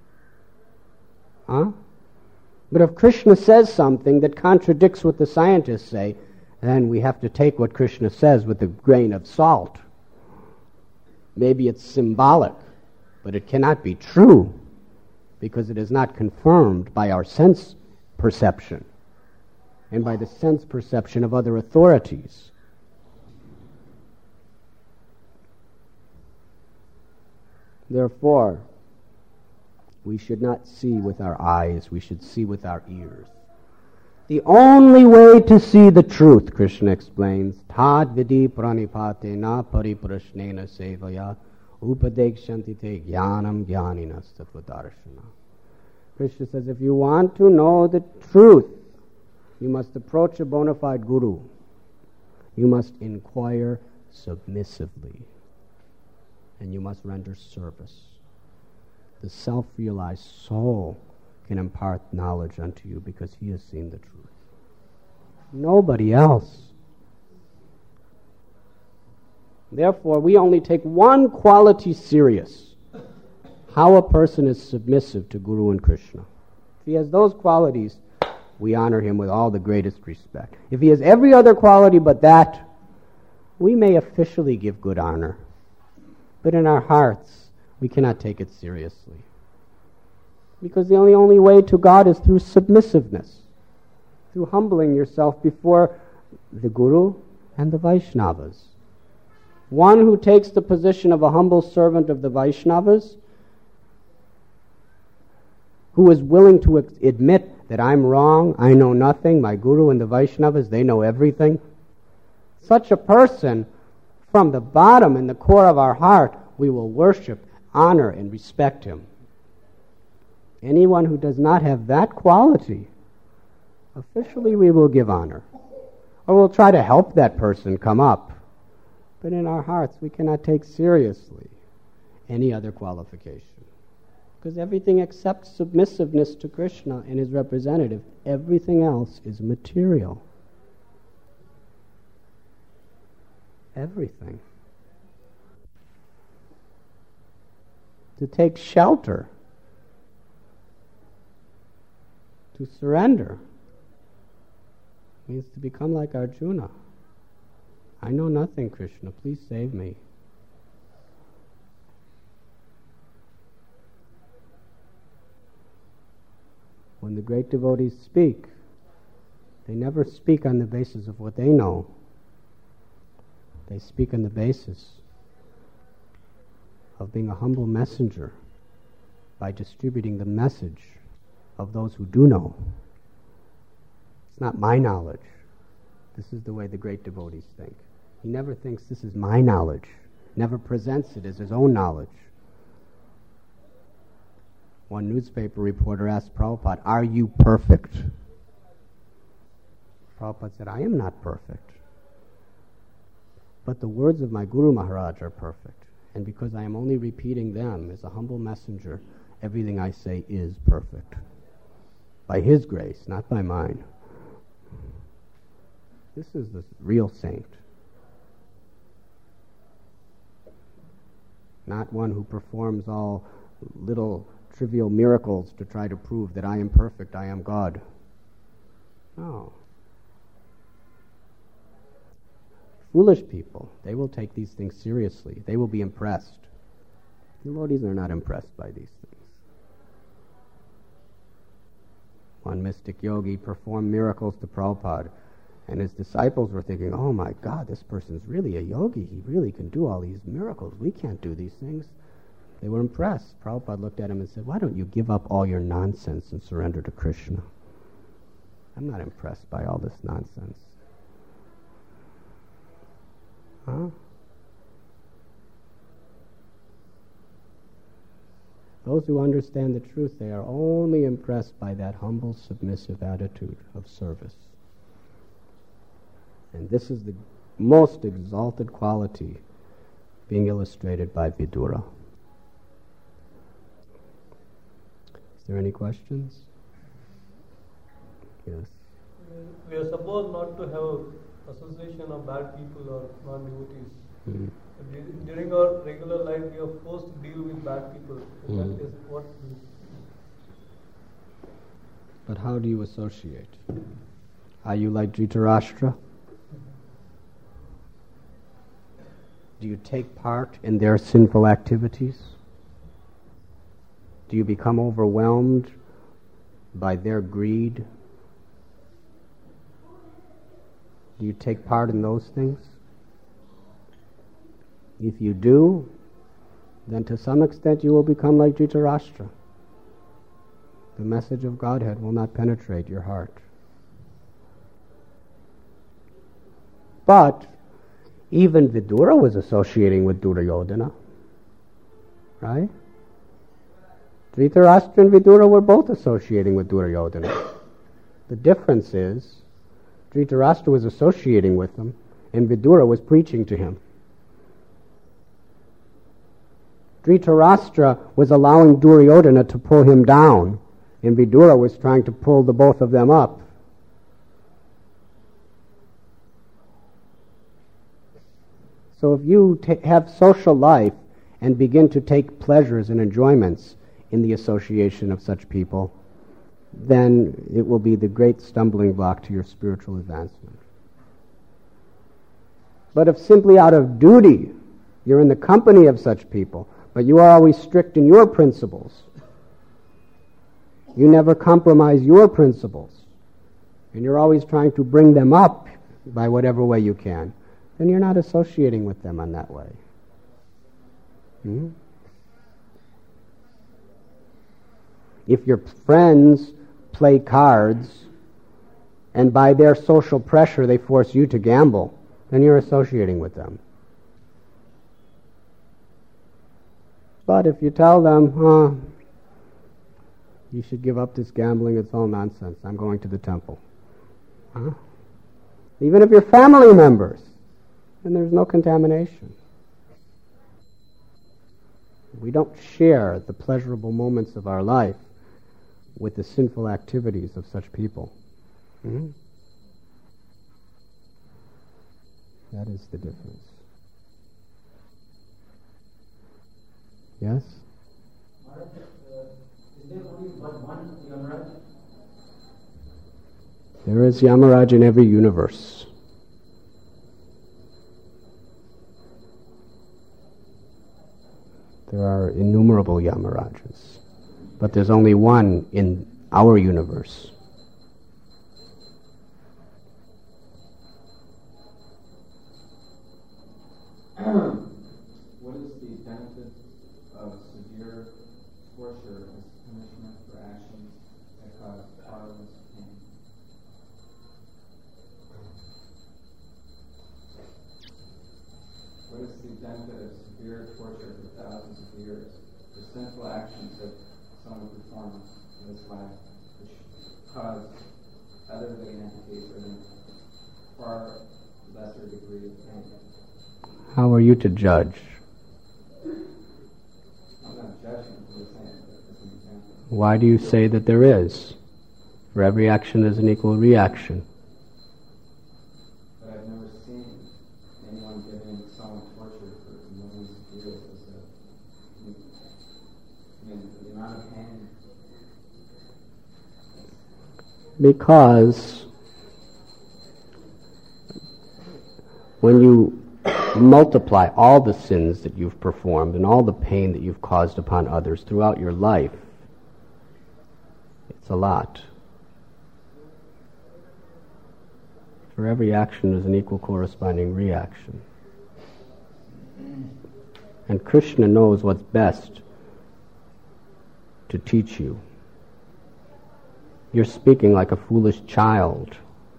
But if Krishna says something that contradicts what the scientists say, then we have to take what Krishna says with a grain of salt. Maybe it's symbolic, but it cannot be true because it is not confirmed by our sense perception and by the sense perception of other authorities. Therefore, we should not see with our eyes, we should see with our ears. The only way to see the truth, Krishna explains, tad vidi pranipate na pariprashnena sevaya upadekshanti te jnanam jnaninas tattvadarshana. Krishna says, if you want to know the truth, you must approach a bona fide guru. You must inquire submissively. And you must render service. The self-realized soul can impart knowledge unto you because he has seen the truth. Nobody else. Therefore, we only take one quality serious: how a person is submissive to Guru and Krishna. If he has those qualities, we honor him with all the greatest respect. If he has every other quality but that, we may officially give good honor, but in our hearts, we cannot take it seriously. Because the only way to God is through submissiveness, through humbling yourself before the Guru and the Vaishnavas. One who takes the position of a humble servant of the Vaishnavas, who is willing to admit that I'm wrong, I know nothing, my Guru and the Vaishnavas, they know everything. Such a person, from the bottom and the core of our heart, we will worship, honor, and respect him. Anyone who does not have that quality, officially we will give honor. Or we'll try to help that person come up. But in our hearts, we cannot take seriously any other qualification. Because everything except submissiveness to Krishna and his representative, everything else is material. Everything. To take shelter, to surrender, means to become like Arjuna. I know nothing, Krishna, please save me. When the great devotees speak, they never speak on the basis of what they know. They speak on the basis of being a humble messenger by distributing the message of those who do know. It's not my knowledge. This is the way the great devotees think. He never thinks this is my knowledge, never presents it as his own knowledge. One newspaper reporter asked Prabhupada, "Are you perfect?" Prabhupada said, "I am not perfect. But the words of my Guru Maharaj are perfect. And because I am only repeating them as a humble messenger, everything I say is perfect. By his grace, not by mine." This is the real saint. Not one who performs all little trivial miracles to try to prove that I am perfect, I am God. No. Foolish people, they will take these things seriously. They will be impressed. Devotees are not impressed by these things. One mystic yogi performed miracles to Prabhupada, and his disciples were thinking, "Oh my God, this person's really a yogi. He really can do all these miracles. We can't do these things." They were impressed. Prabhupada looked at him and said, "Why don't you give up all your nonsense and surrender to Krishna? I'm not impressed by all this nonsense." Huh? Those who understand the truth, they are only impressed by that humble, submissive attitude of service. And this is the most exalted quality being illustrated by Vidura. Is there any questions? Yes. We are supposed not to have association of bad people or non-devotees. Mm. During our regular life, we are forced to deal with bad people. That is what we... But how do you associate? Are you like Dhritarashtra? Do you take part in their sinful activities? Do you become overwhelmed by their greed? Do you take part in those things? If you do, then to some extent you will become like Dhritarashtra. The message of Godhead will not penetrate your heart. But even Vidura was associating with Duryodhana, right? Dhritarashtra and Vidura were both associating with Duryodhana. The difference is, Dhritarashtra was associating with them, and Vidura was preaching to him. Dhritarashtra was allowing Duryodhana to pull him down, and Vidura was trying to pull the both of them up. So if you have social life and begin to take pleasures and enjoyments in the association of such people, then it will be the great stumbling block to your spiritual advancement. But if simply out of duty you're in the company of such people, but you are always strict in your principles, you never compromise your principles, and you're always trying to bring them up by whatever way you can, then you're not associating with them on that way. If your friends play cards and by their social pressure they force you to gamble, then you're associating with them. But if you tell them, you should give up this gambling, it's all nonsense, I'm going to the temple. Even if you're family members, then there's no contamination. We don't share the pleasurable moments of our life with the sinful activities of such people. That is the difference. Yes? Is there only but one Yamaraj? There is Yamaraj in every universe. There are innumerable Yamarajas, but there's only one in our universe. What is the benefit of severe torture as punishment for actions that cause causeless pain? What is the benefit of severe torture for thousands of years for sinful actions that someone performs in this life, which cause other living entities in a far lesser degree of pain? How are you to judge? I'm not judging, I'm just saying as an example. Why do you say that there is? For every action there's an equal reaction. But I've never seen anyone giving someone torture for millions of years the amount of pain. Because when you multiply all the sins that you've performed and all the pain that you've caused upon others throughout your life, it's a lot. For every action there's an equal corresponding reaction. And Krishna knows what's best to teach you. You're speaking like a foolish child.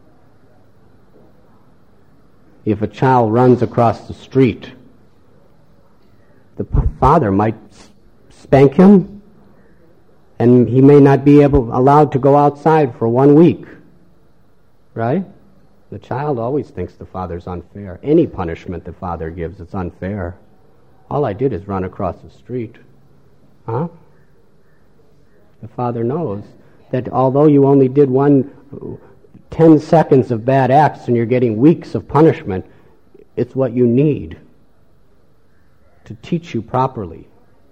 If a child runs across the street, the father might spank him, and he may not be allowed to go outside for 1 week. Right? The child always thinks the father's unfair. Any punishment the father gives, it's unfair. All I did is run across the street. The father knows that although you only did 10 seconds of bad acts and you're getting weeks of punishment, it's what you need to teach you properly.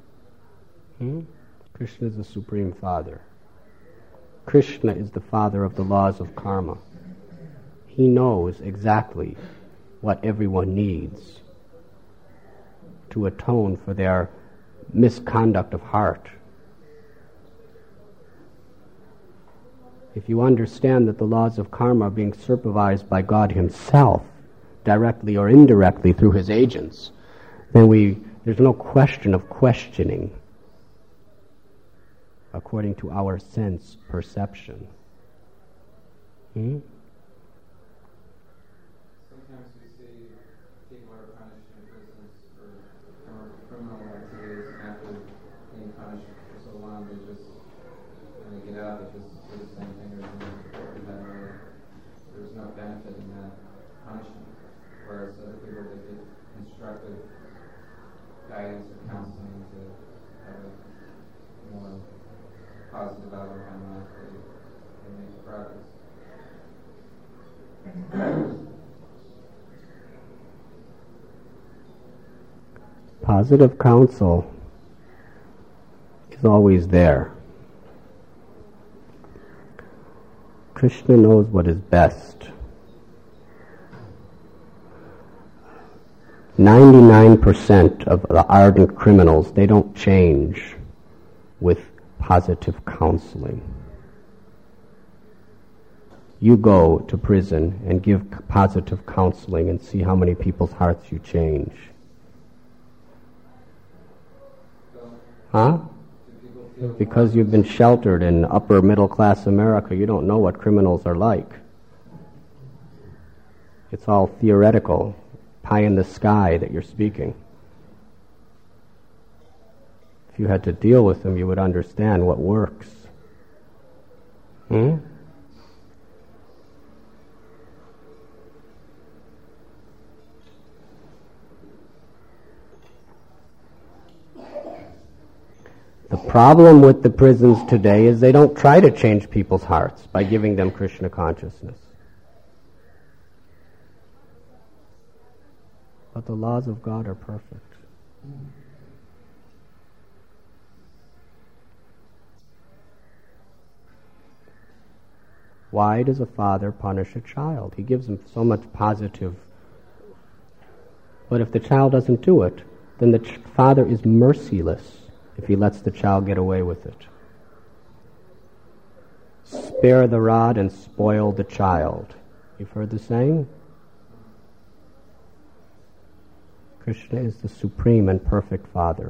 Krishna is the Supreme Father. Krishna is the father of the laws of karma. He knows exactly what everyone needs to atone for their misconduct of heart. If you understand that the laws of karma are being supervised by God Himself, directly or indirectly through His agents, then there's no question of questioning according to our sense perception. Sometimes we see people are punished in prisons for criminal activities, and after being punished for so long, when they get out, they just do the same thing there's no benefit in that punishment. Whereas other people, they get constructive guidance or counseling to have a more positive outlook on life, they make progress. Positive counsel is always there. Krishna knows what is best. 99% of the ardent criminals, they don't change with positive counseling. You go to prison and give positive counseling and see how many people's hearts you change. Huh? Because you've been sheltered in upper middle class America, you don't know what criminals are like. It's all theoretical, pie in the sky that you're speaking. If you had to deal with them, you would understand what works. The problem with the prisons today is they don't try to change people's hearts by giving them Krishna consciousness. But the laws of God are perfect. Why does a father punish a child? He gives him so much positive. But if the child doesn't do it, then the father is merciless if he lets the child get away with it. Spare the rod and spoil the child. You've heard the saying? Krishna is the supreme and perfect Father.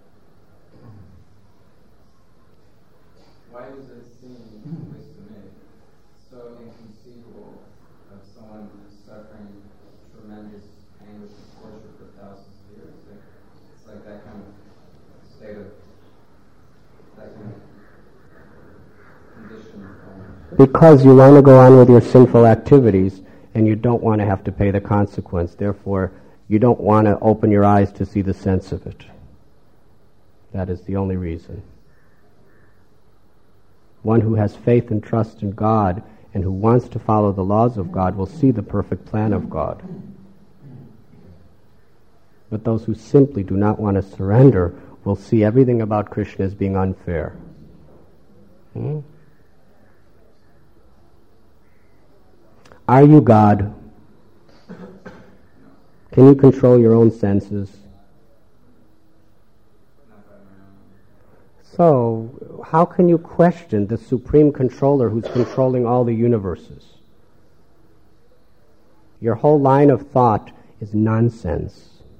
Why does it seem, at least to me, so inconceivable of someone suffering tremendous anguish and torture for thousands of years? It's like that kind of state of, that kind of condition. Because you want to go on with your sinful activities and you don't want to have to pay the consequence. Therefore, you don't want to open your eyes to see the sense of it. That is the only reason. One who has faith and trust in God and who wants to follow the laws of God will see the perfect plan of God. But those who simply do not want to surrender will see everything about Krishna as being unfair. Are you God? Can you control your own senses? So, how can you question the supreme controller who's controlling all the universes? Your whole line of thought is nonsense.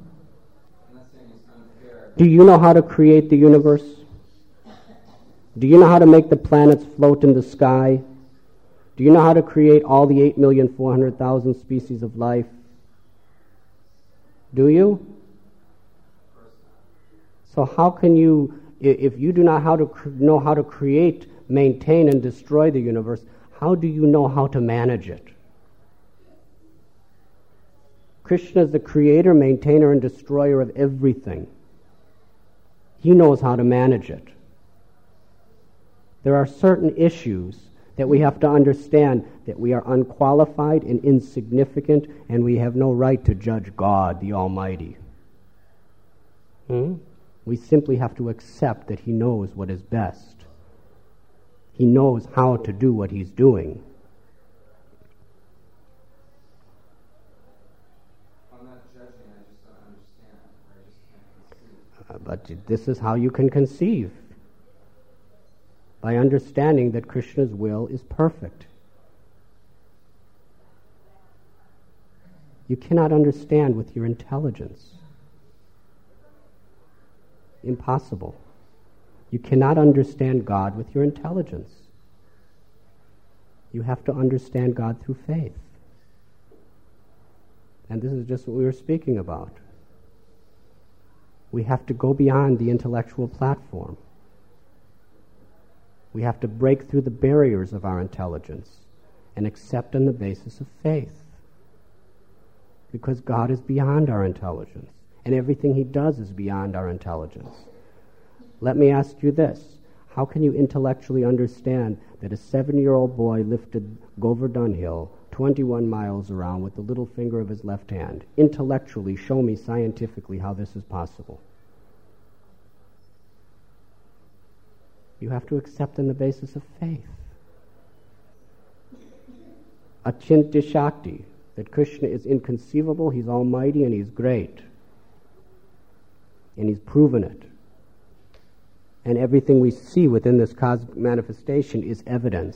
Do you know how to create the universe? Do you know how to make the planets float in the sky? Do you know how to create all the 8,400,000 species of life? Do you? So how can you, if you do not know how to create, maintain, and destroy the universe, how do you know how to manage it? Krishna is the creator, maintainer, and destroyer of everything. He knows how to manage it. There are certain issues that we have to understand that we are unqualified and insignificant, and we have no right to judge God, the Almighty. We simply have to accept that He knows what is best. He knows how to do what He's doing. I'm not judging, I just don't understand. I just can't conceive. But this is how you can conceive. By understanding that Krishna's will is perfect. You cannot understand with your intelligence. Impossible. You cannot understand God with your intelligence. You have to understand God through faith. And this is just what we were speaking about. We have to go beyond the intellectual platform. We have to break through the barriers of our intelligence and accept on the basis of faith. Because God is beyond our intelligence, and everything He does is beyond our intelligence. Let me ask you this. How can you intellectually understand that a 7-year-old boy lifted Govardhan Hill 21 miles around with the little finger of his left hand. Intellectually, show me scientifically how this is possible. You have to accept on the basis of faith. Achintya Shakti, that Krishna is inconceivable, he's almighty, and he's great. And he's proven it. And everything we see within this cosmic manifestation is evidence.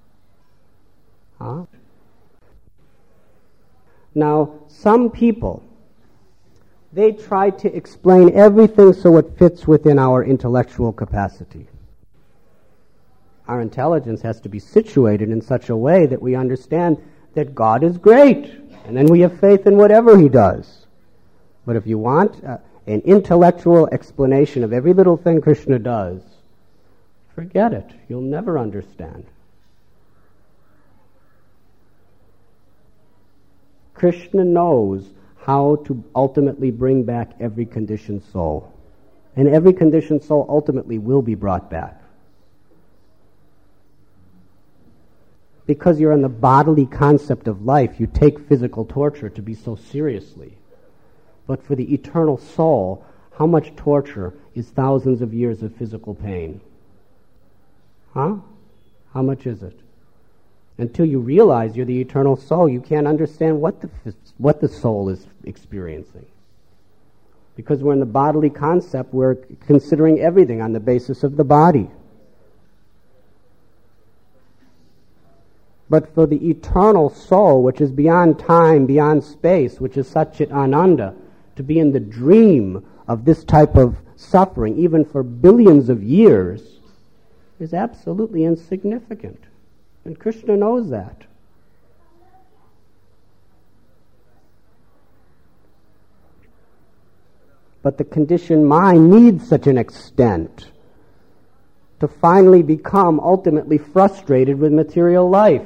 Huh? Now, some people, they try to explain everything so it fits within our intellectual capacity. Our intelligence has to be situated in such a way that we understand that God is great, and then we have faith in whatever he does. But if you want an intellectual explanation of every little thing Krishna does, forget it. You'll never understand. Krishna knows how to ultimately bring back every conditioned soul. And every conditioned soul ultimately will be brought back. Because you're in the bodily concept of life, you take physical torture to be so seriously. But for the eternal soul, how much torture is thousands of years of physical pain? Huh? How much is it? Until you realize you're the eternal soul, you can't understand what the soul is experiencing. Because we're in the bodily concept, we're considering everything on the basis of the body. But for the eternal soul, which is beyond time, beyond space, which is Satchit Ananda, to be in the dream of this type of suffering, even for billions of years, is absolutely insignificant. And Krishna knows that. But the conditioned mind needs such an extent to finally become ultimately frustrated with material life.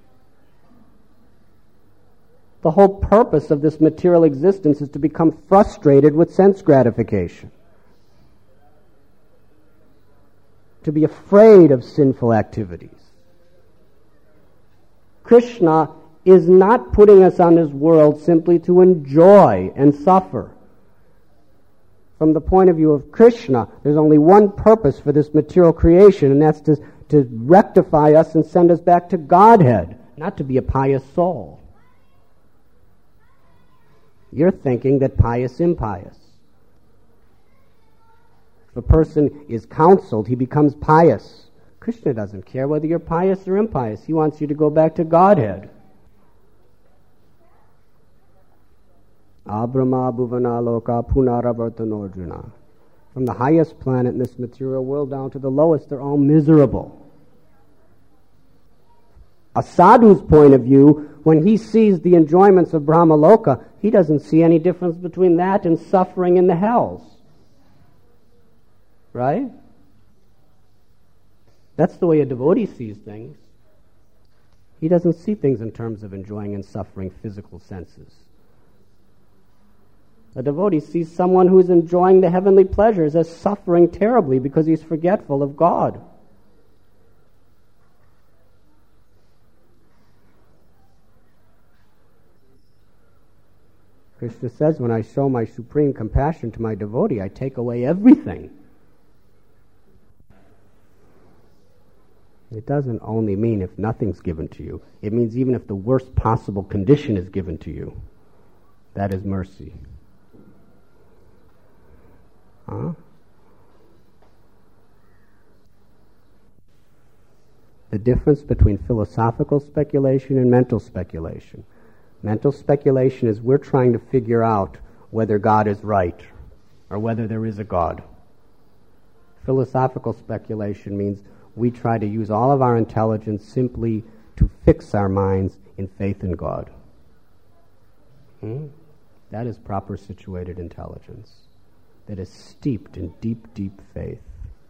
The whole purpose of this material existence is to become frustrated with sense gratification. To be afraid of sinful activities. Krishna is not putting us on this world simply to enjoy and suffer. From the point of view of Krishna, there's only one purpose for this material creation, and that's to rectify us and send us back to Godhead, not to be a pious soul. You're thinking that pious, impious. If a person is counseled, he becomes pious. Krishna doesn't care whether you're pious or impious. He wants you to go back to Godhead. Abrahma bhuvana loka punaravartanarjuna. From the highest planet in this material world down to the lowest, they're all miserable. A sadhu's point of view, when he sees the enjoyments of Brahmaloka, he doesn't see any difference between that and suffering in the hells. Right? That's the way a devotee sees things. He doesn't see things in terms of enjoying and suffering physical senses. A devotee sees someone who is enjoying the heavenly pleasures as suffering terribly because he's forgetful of God. Krishna says, when I show my supreme compassion to my devotee, I take away everything. It doesn't only mean if nothing's given to you. It means even if the worst possible condition is given to you. That is mercy. Huh? The difference between philosophical speculation and mental speculation. Mental speculation is we're trying to figure out whether God is right or whether there is a God. Philosophical speculation means we try to use all of our intelligence simply to fix our minds in faith in God. That is proper situated intelligence. That is steeped in deep, deep faith.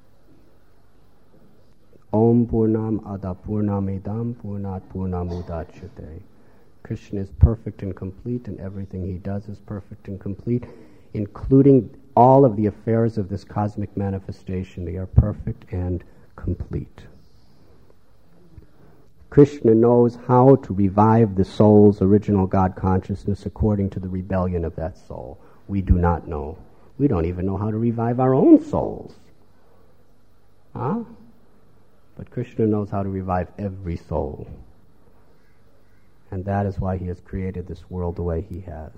Om Purnam Ada Purnamidam Purnat Purnamudachyate. Krishna is perfect and complete, and everything he does is perfect and complete, including all of the affairs of this cosmic manifestation. They are perfect and complete. Krishna knows how to revive the soul's original God consciousness according to the rebellion of that soul. We do not know. We don't even know how to revive our own souls. Huh? But Krishna knows how to revive every soul. And that is why he has created this world the way he has.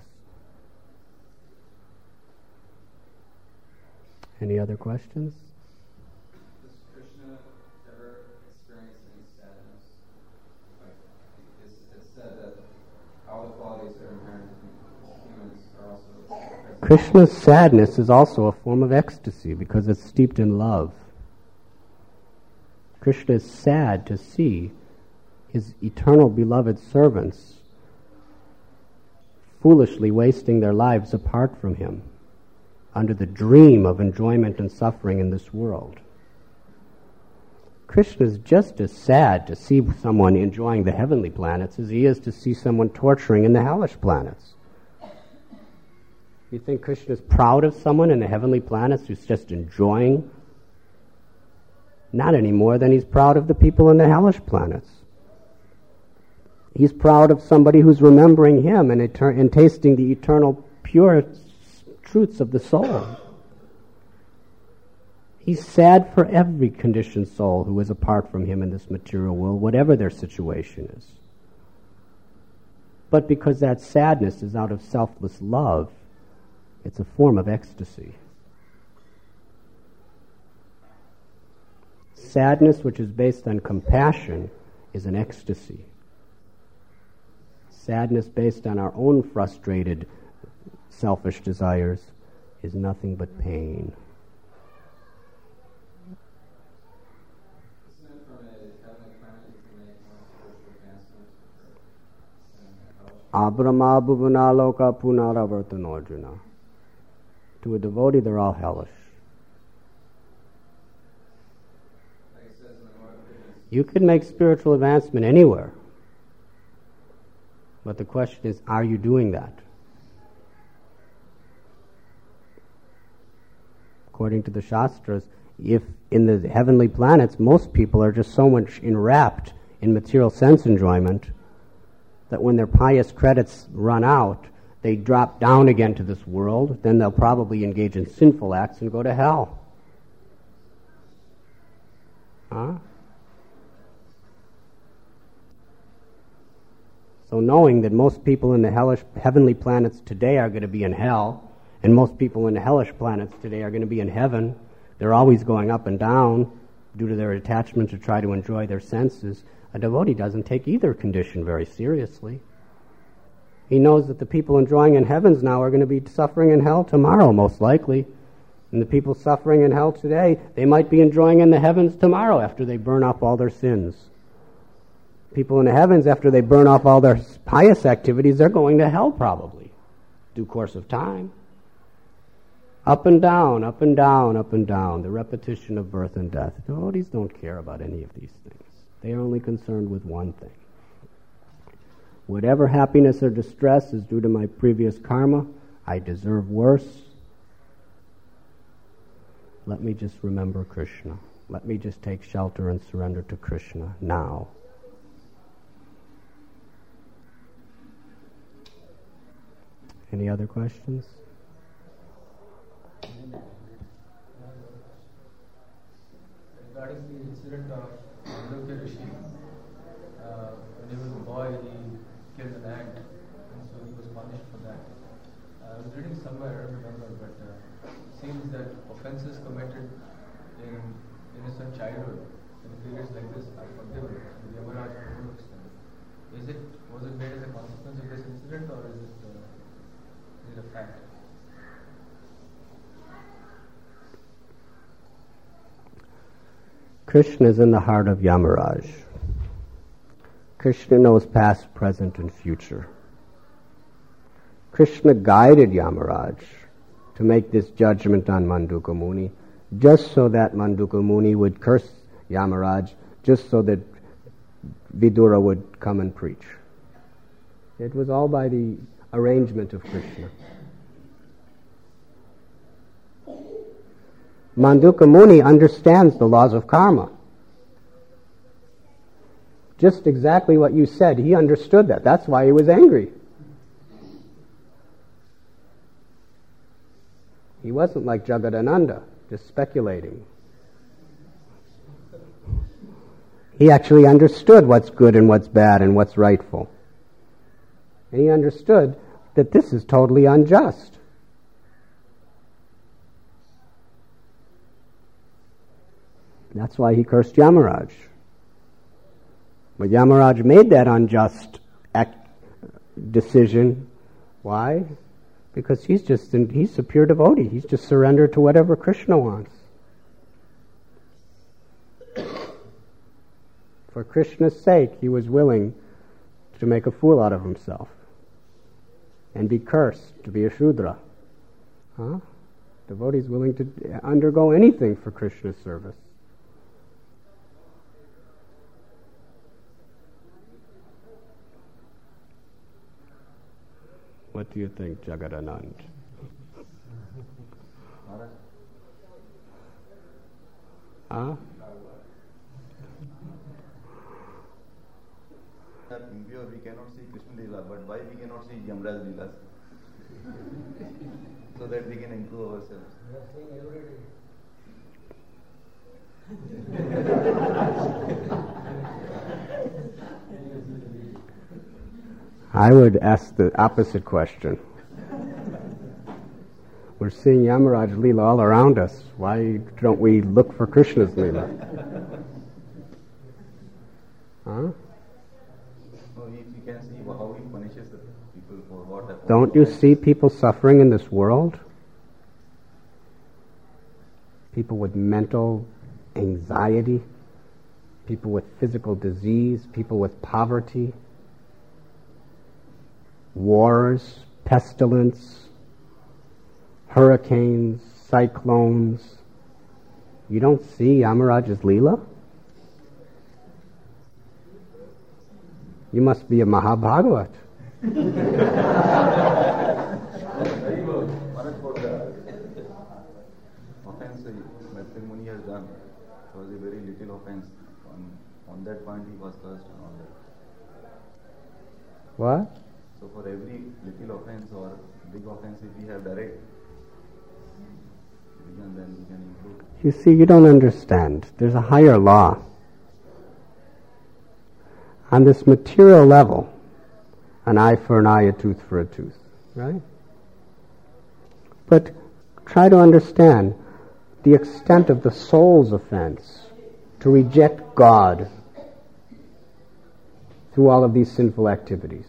Any other questions? Does Krishna ever experience any sadness? Like it's said that all the qualities that are inherent in humans are also present. Krishna's sadness is also a form of ecstasy because it's steeped in love. Krishna is sad to see his eternal beloved servants foolishly wasting their lives apart from him, under the dream of enjoyment and suffering in this world. Krishna is just as sad to see someone enjoying the heavenly planets as he is to see someone torturing in the hellish planets. You think Krishna is proud of someone in the heavenly planets who's just enjoying? Not any more than he's proud of the people in the hellish planets. He's proud of somebody who's remembering him and tasting the eternal pure truths of the soul. He's sad for every conditioned soul who is apart from him in this material world, whatever their situation is. But because that sadness is out of selfless love, it's a form of ecstasy. Sadness which is based on compassion is an ecstasy. Sadness based on our own frustrated, selfish desires is nothing but pain. Isn't it from a heavenly planet you can make more spiritual advancement? Abrahma bhuvanaloka punaravartano Arjuna. To a devotee, they're all hellish. Like it says in the Lord, You could make spiritual advancement anywhere. But the question is, are you doing that? According to the Shastras, if in the heavenly planets, most people are just so much enwrapped in material sense enjoyment that when their pious credits run out, they drop down again to this world, then they'll probably engage in sinful acts and go to hell. Huh? So knowing that most people in the heavenly planets today are going to be in hell, and most people in the hellish planets today are going to be in heaven, they're always going up and down due to their attachment to try to enjoy their senses, a devotee doesn't take either condition very seriously. He knows that the people enjoying in heavens now are going to be suffering in hell tomorrow, most likely. And the people suffering in hell today, they might be enjoying in the heavens tomorrow after they burn off all their sins. People in the heavens, after they burn off all their pious activities, they're going to hell probably, due course of time. Up and down, up and down, up and down, the repetition of birth and death. Devotees don't care about any of these things. They are only concerned with one thing. Whatever happiness or distress is due to my previous karma, I deserve worse. Let me just remember Krishna. Let me just take shelter and surrender to Krishna now. Any other questions? Regarding the incident of Mandukya Rishi, when he was a boy, he killed an ant, and so he was punished for that. I was reading somewhere, I don't remember, but it seems that offenses committed in innocent childhood, in periods like this, are forgiven. The Yamaraj overlooks them. Was it made as a consequence of this incident, or is it a fact? Krishna is in the heart of Yamaraj. Krishna knows past, present, and future. Krishna guided Yamaraj to make this judgment on Manduka Muni, just so that Manduka Muni would curse Yamaraj, just so that Vidura would come and preach. It was all by the arrangement of Krishna. Manduka Muni understands the laws of karma. just exactly what you said. He understood that. That's why he was angry. He wasn't like Jagadananda, just speculating. He actually understood what's good and what's bad and what's rightful. And he understood that this is totally unjust. That's why he cursed Yamaraj. But Yamaraj made that unjust decision. Why? Because he's a pure devotee. He's just surrendered to whatever Krishna wants. For Krishna's sake, he was willing to make a fool out of himself and be cursed, to be a Shudra. Devotees willing to undergo anything for Krishna's service. What do you think, Jagadanand? Impure, we cannot see Krishna Leela, but why we cannot see Yamaraj Leelas? So that we can improve ourselves. We are seeing every day. I would ask the opposite question. We're seeing Yamaraj Leela all around us. Why don't we look for Krishna's Leela? If you can see how he punishes the people for what happened. Don't you see people suffering in this world? People with mental anxiety, people with physical disease, people with poverty, wars, pestilence, hurricanes, cyclones. You don't see Yamaraj's Leela? You must be a Mahabhagavat. Offense Maitri Muni has done was a very little offense. On that point he was cursed and all that. What? So for every little offense or big offense, if we have direct, then we can improve. You see, you don't understand. There's a higher law. On this material level, an eye for an eye, a tooth for a tooth, right? But try to understand the extent of the soul's offense to reject God through all of these sinful activities.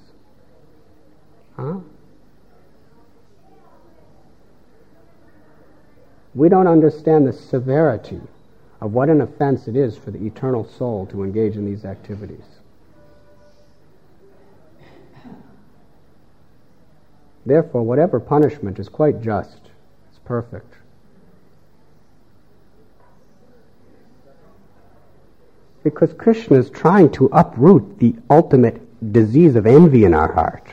We don't understand the severity of what an offense it is for the eternal soul to engage in these activities. Therefore, whatever punishment is quite just. It's perfect. Because Krishna is trying to uproot the ultimate disease of envy in our heart.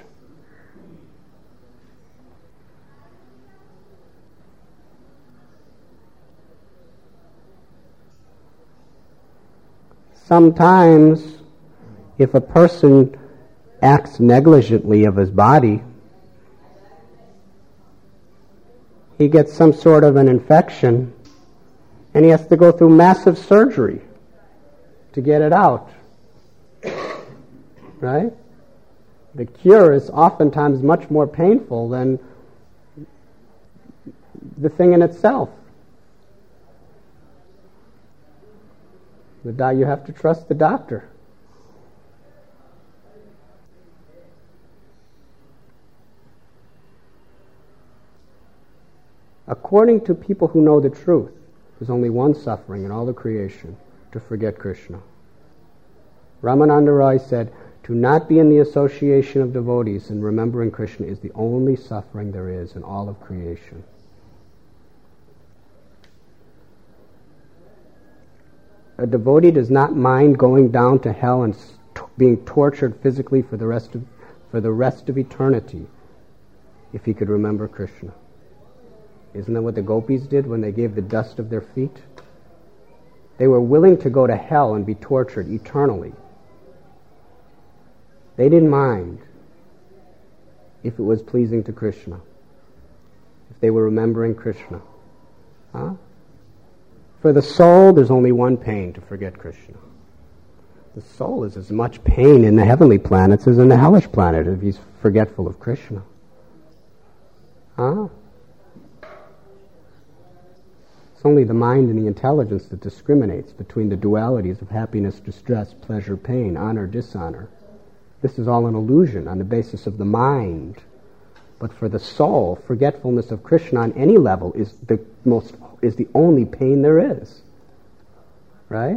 Sometimes, if a person acts negligently of his body, he gets some sort of an infection, and he has to go through massive surgery to get it out. Right? The cure is oftentimes much more painful than the thing in itself. You have to trust the doctor. According to people who know the truth, there's only one suffering in all the creation, to forget Krishna. Ramananda Roy said, to not be in the association of devotees and remembering Krishna is the only suffering there is in all of creation. A devotee does not mind going down to hell and being tortured physically for the rest of eternity if he could remember Krishna. Isn't that what the gopis did when they gave the dust of their feet? They were willing to go to hell and be tortured eternally They didn't mind if it was pleasing to Krishna, if they were remembering Krishna. Huh? For the soul, there's only one pain: to forget Krishna. The soul is as much pain in the heavenly planets as in the hellish planet if he's forgetful of Krishna. Huh? It's only the mind and the intelligence that discriminates between the dualities of happiness, distress, pleasure, pain, honor, dishonor. This is all an illusion on the basis of the mind. But for the soul, forgetfulness of Krishna on any level is the only pain there is. Right?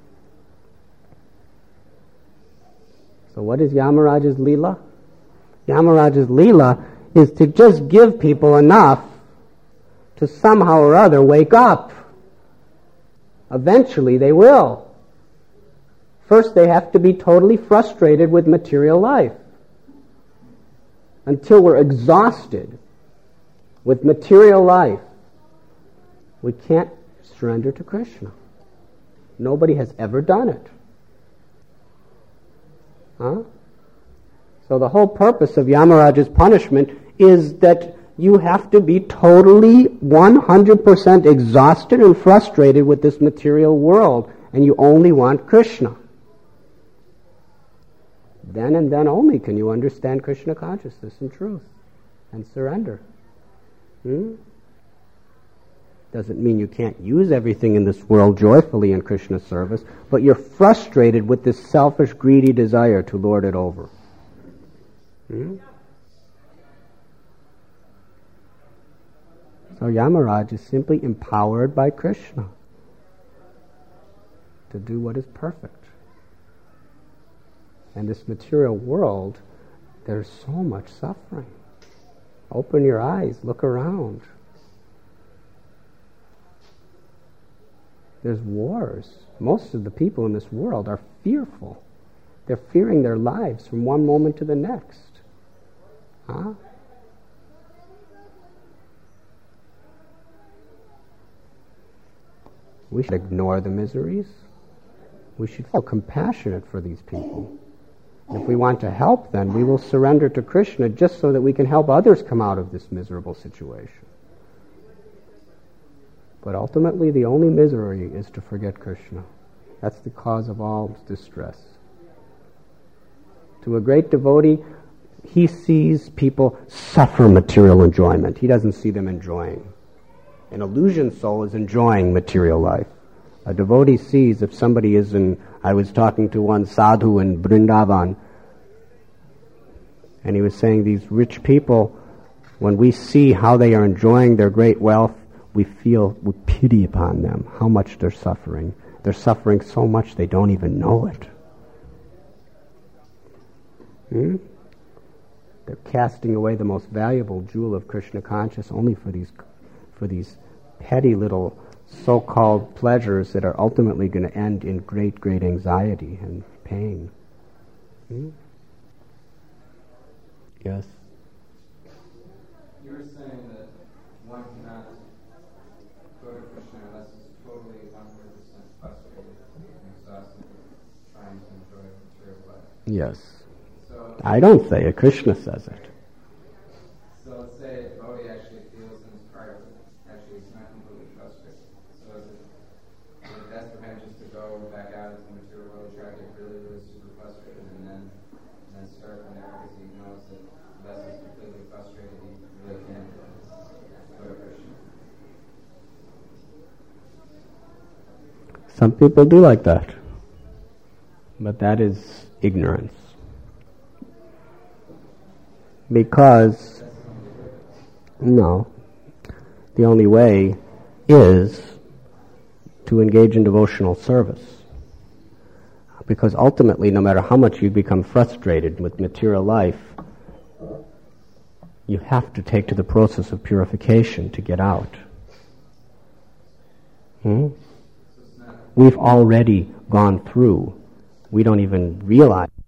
So what is Yamaraja's Leela? Yamaraja's Leela is to just give people enough to somehow or other wake up. Eventually they will. First they have to be totally frustrated with material life. Until we're exhausted with material life, we can't surrender to Krishna. Nobody has ever done it. Huh? So the whole purpose of Yamaraja's punishment is that you have to be totally 100% exhausted and frustrated with this material world, and you only want Krishna. Then and then only can you understand Krishna consciousness and truth and surrender. Doesn't mean you can't use everything in this world joyfully in Krishna's service, but you're frustrated with this selfish, greedy desire to lord it over. So Yamaraj is simply empowered by Krishna to do what is perfect. And this material world, there's so much suffering. Open your eyes, look around. There's wars. Most of the people in this world are fearful. They're fearing their lives from one moment to the next. Huh? We should ignore the miseries. We should feel compassionate for these people. If we want to help them, we will surrender to Krishna just so that we can help others come out of this miserable situation. But ultimately, the only misery is to forget Krishna. That's the cause of all distress. To a great devotee, he sees people suffer material enjoyment. He doesn't see them enjoying. An illusion soul is enjoying material life. A devotee sees if somebody is I was talking to one sadhu in Vrindavan, and he was saying these rich people, when we see how they are enjoying their great wealth, we feel with pity upon them, how much they're suffering. They're suffering so much they don't even know it. They're casting away the most valuable jewel of Krishna consciousness only for these petty little so-called pleasures that are ultimately going to end in great, great anxiety and pain. Yes? You were saying that one cannot go to Krishna unless it's totally 100% frustrated and exhausted trying to enjoy material life. Yes. So, I don't say it. Krishna says it. So let's say a devotee actually feels in his heart that actually he's not completely frustrated. So is it best for him just to go back out into the material world, try to get really, really super frustrated, and then start from there because he knows that unless he's completely frustrated, he really can't go to Krishna. Some people do like that. But that is ignorance. Because, no, the only way is to engage in devotional service. Because ultimately, no matter how much you become frustrated with material life, you have to take to the process of purification to get out. We've already gone through. We don't even realize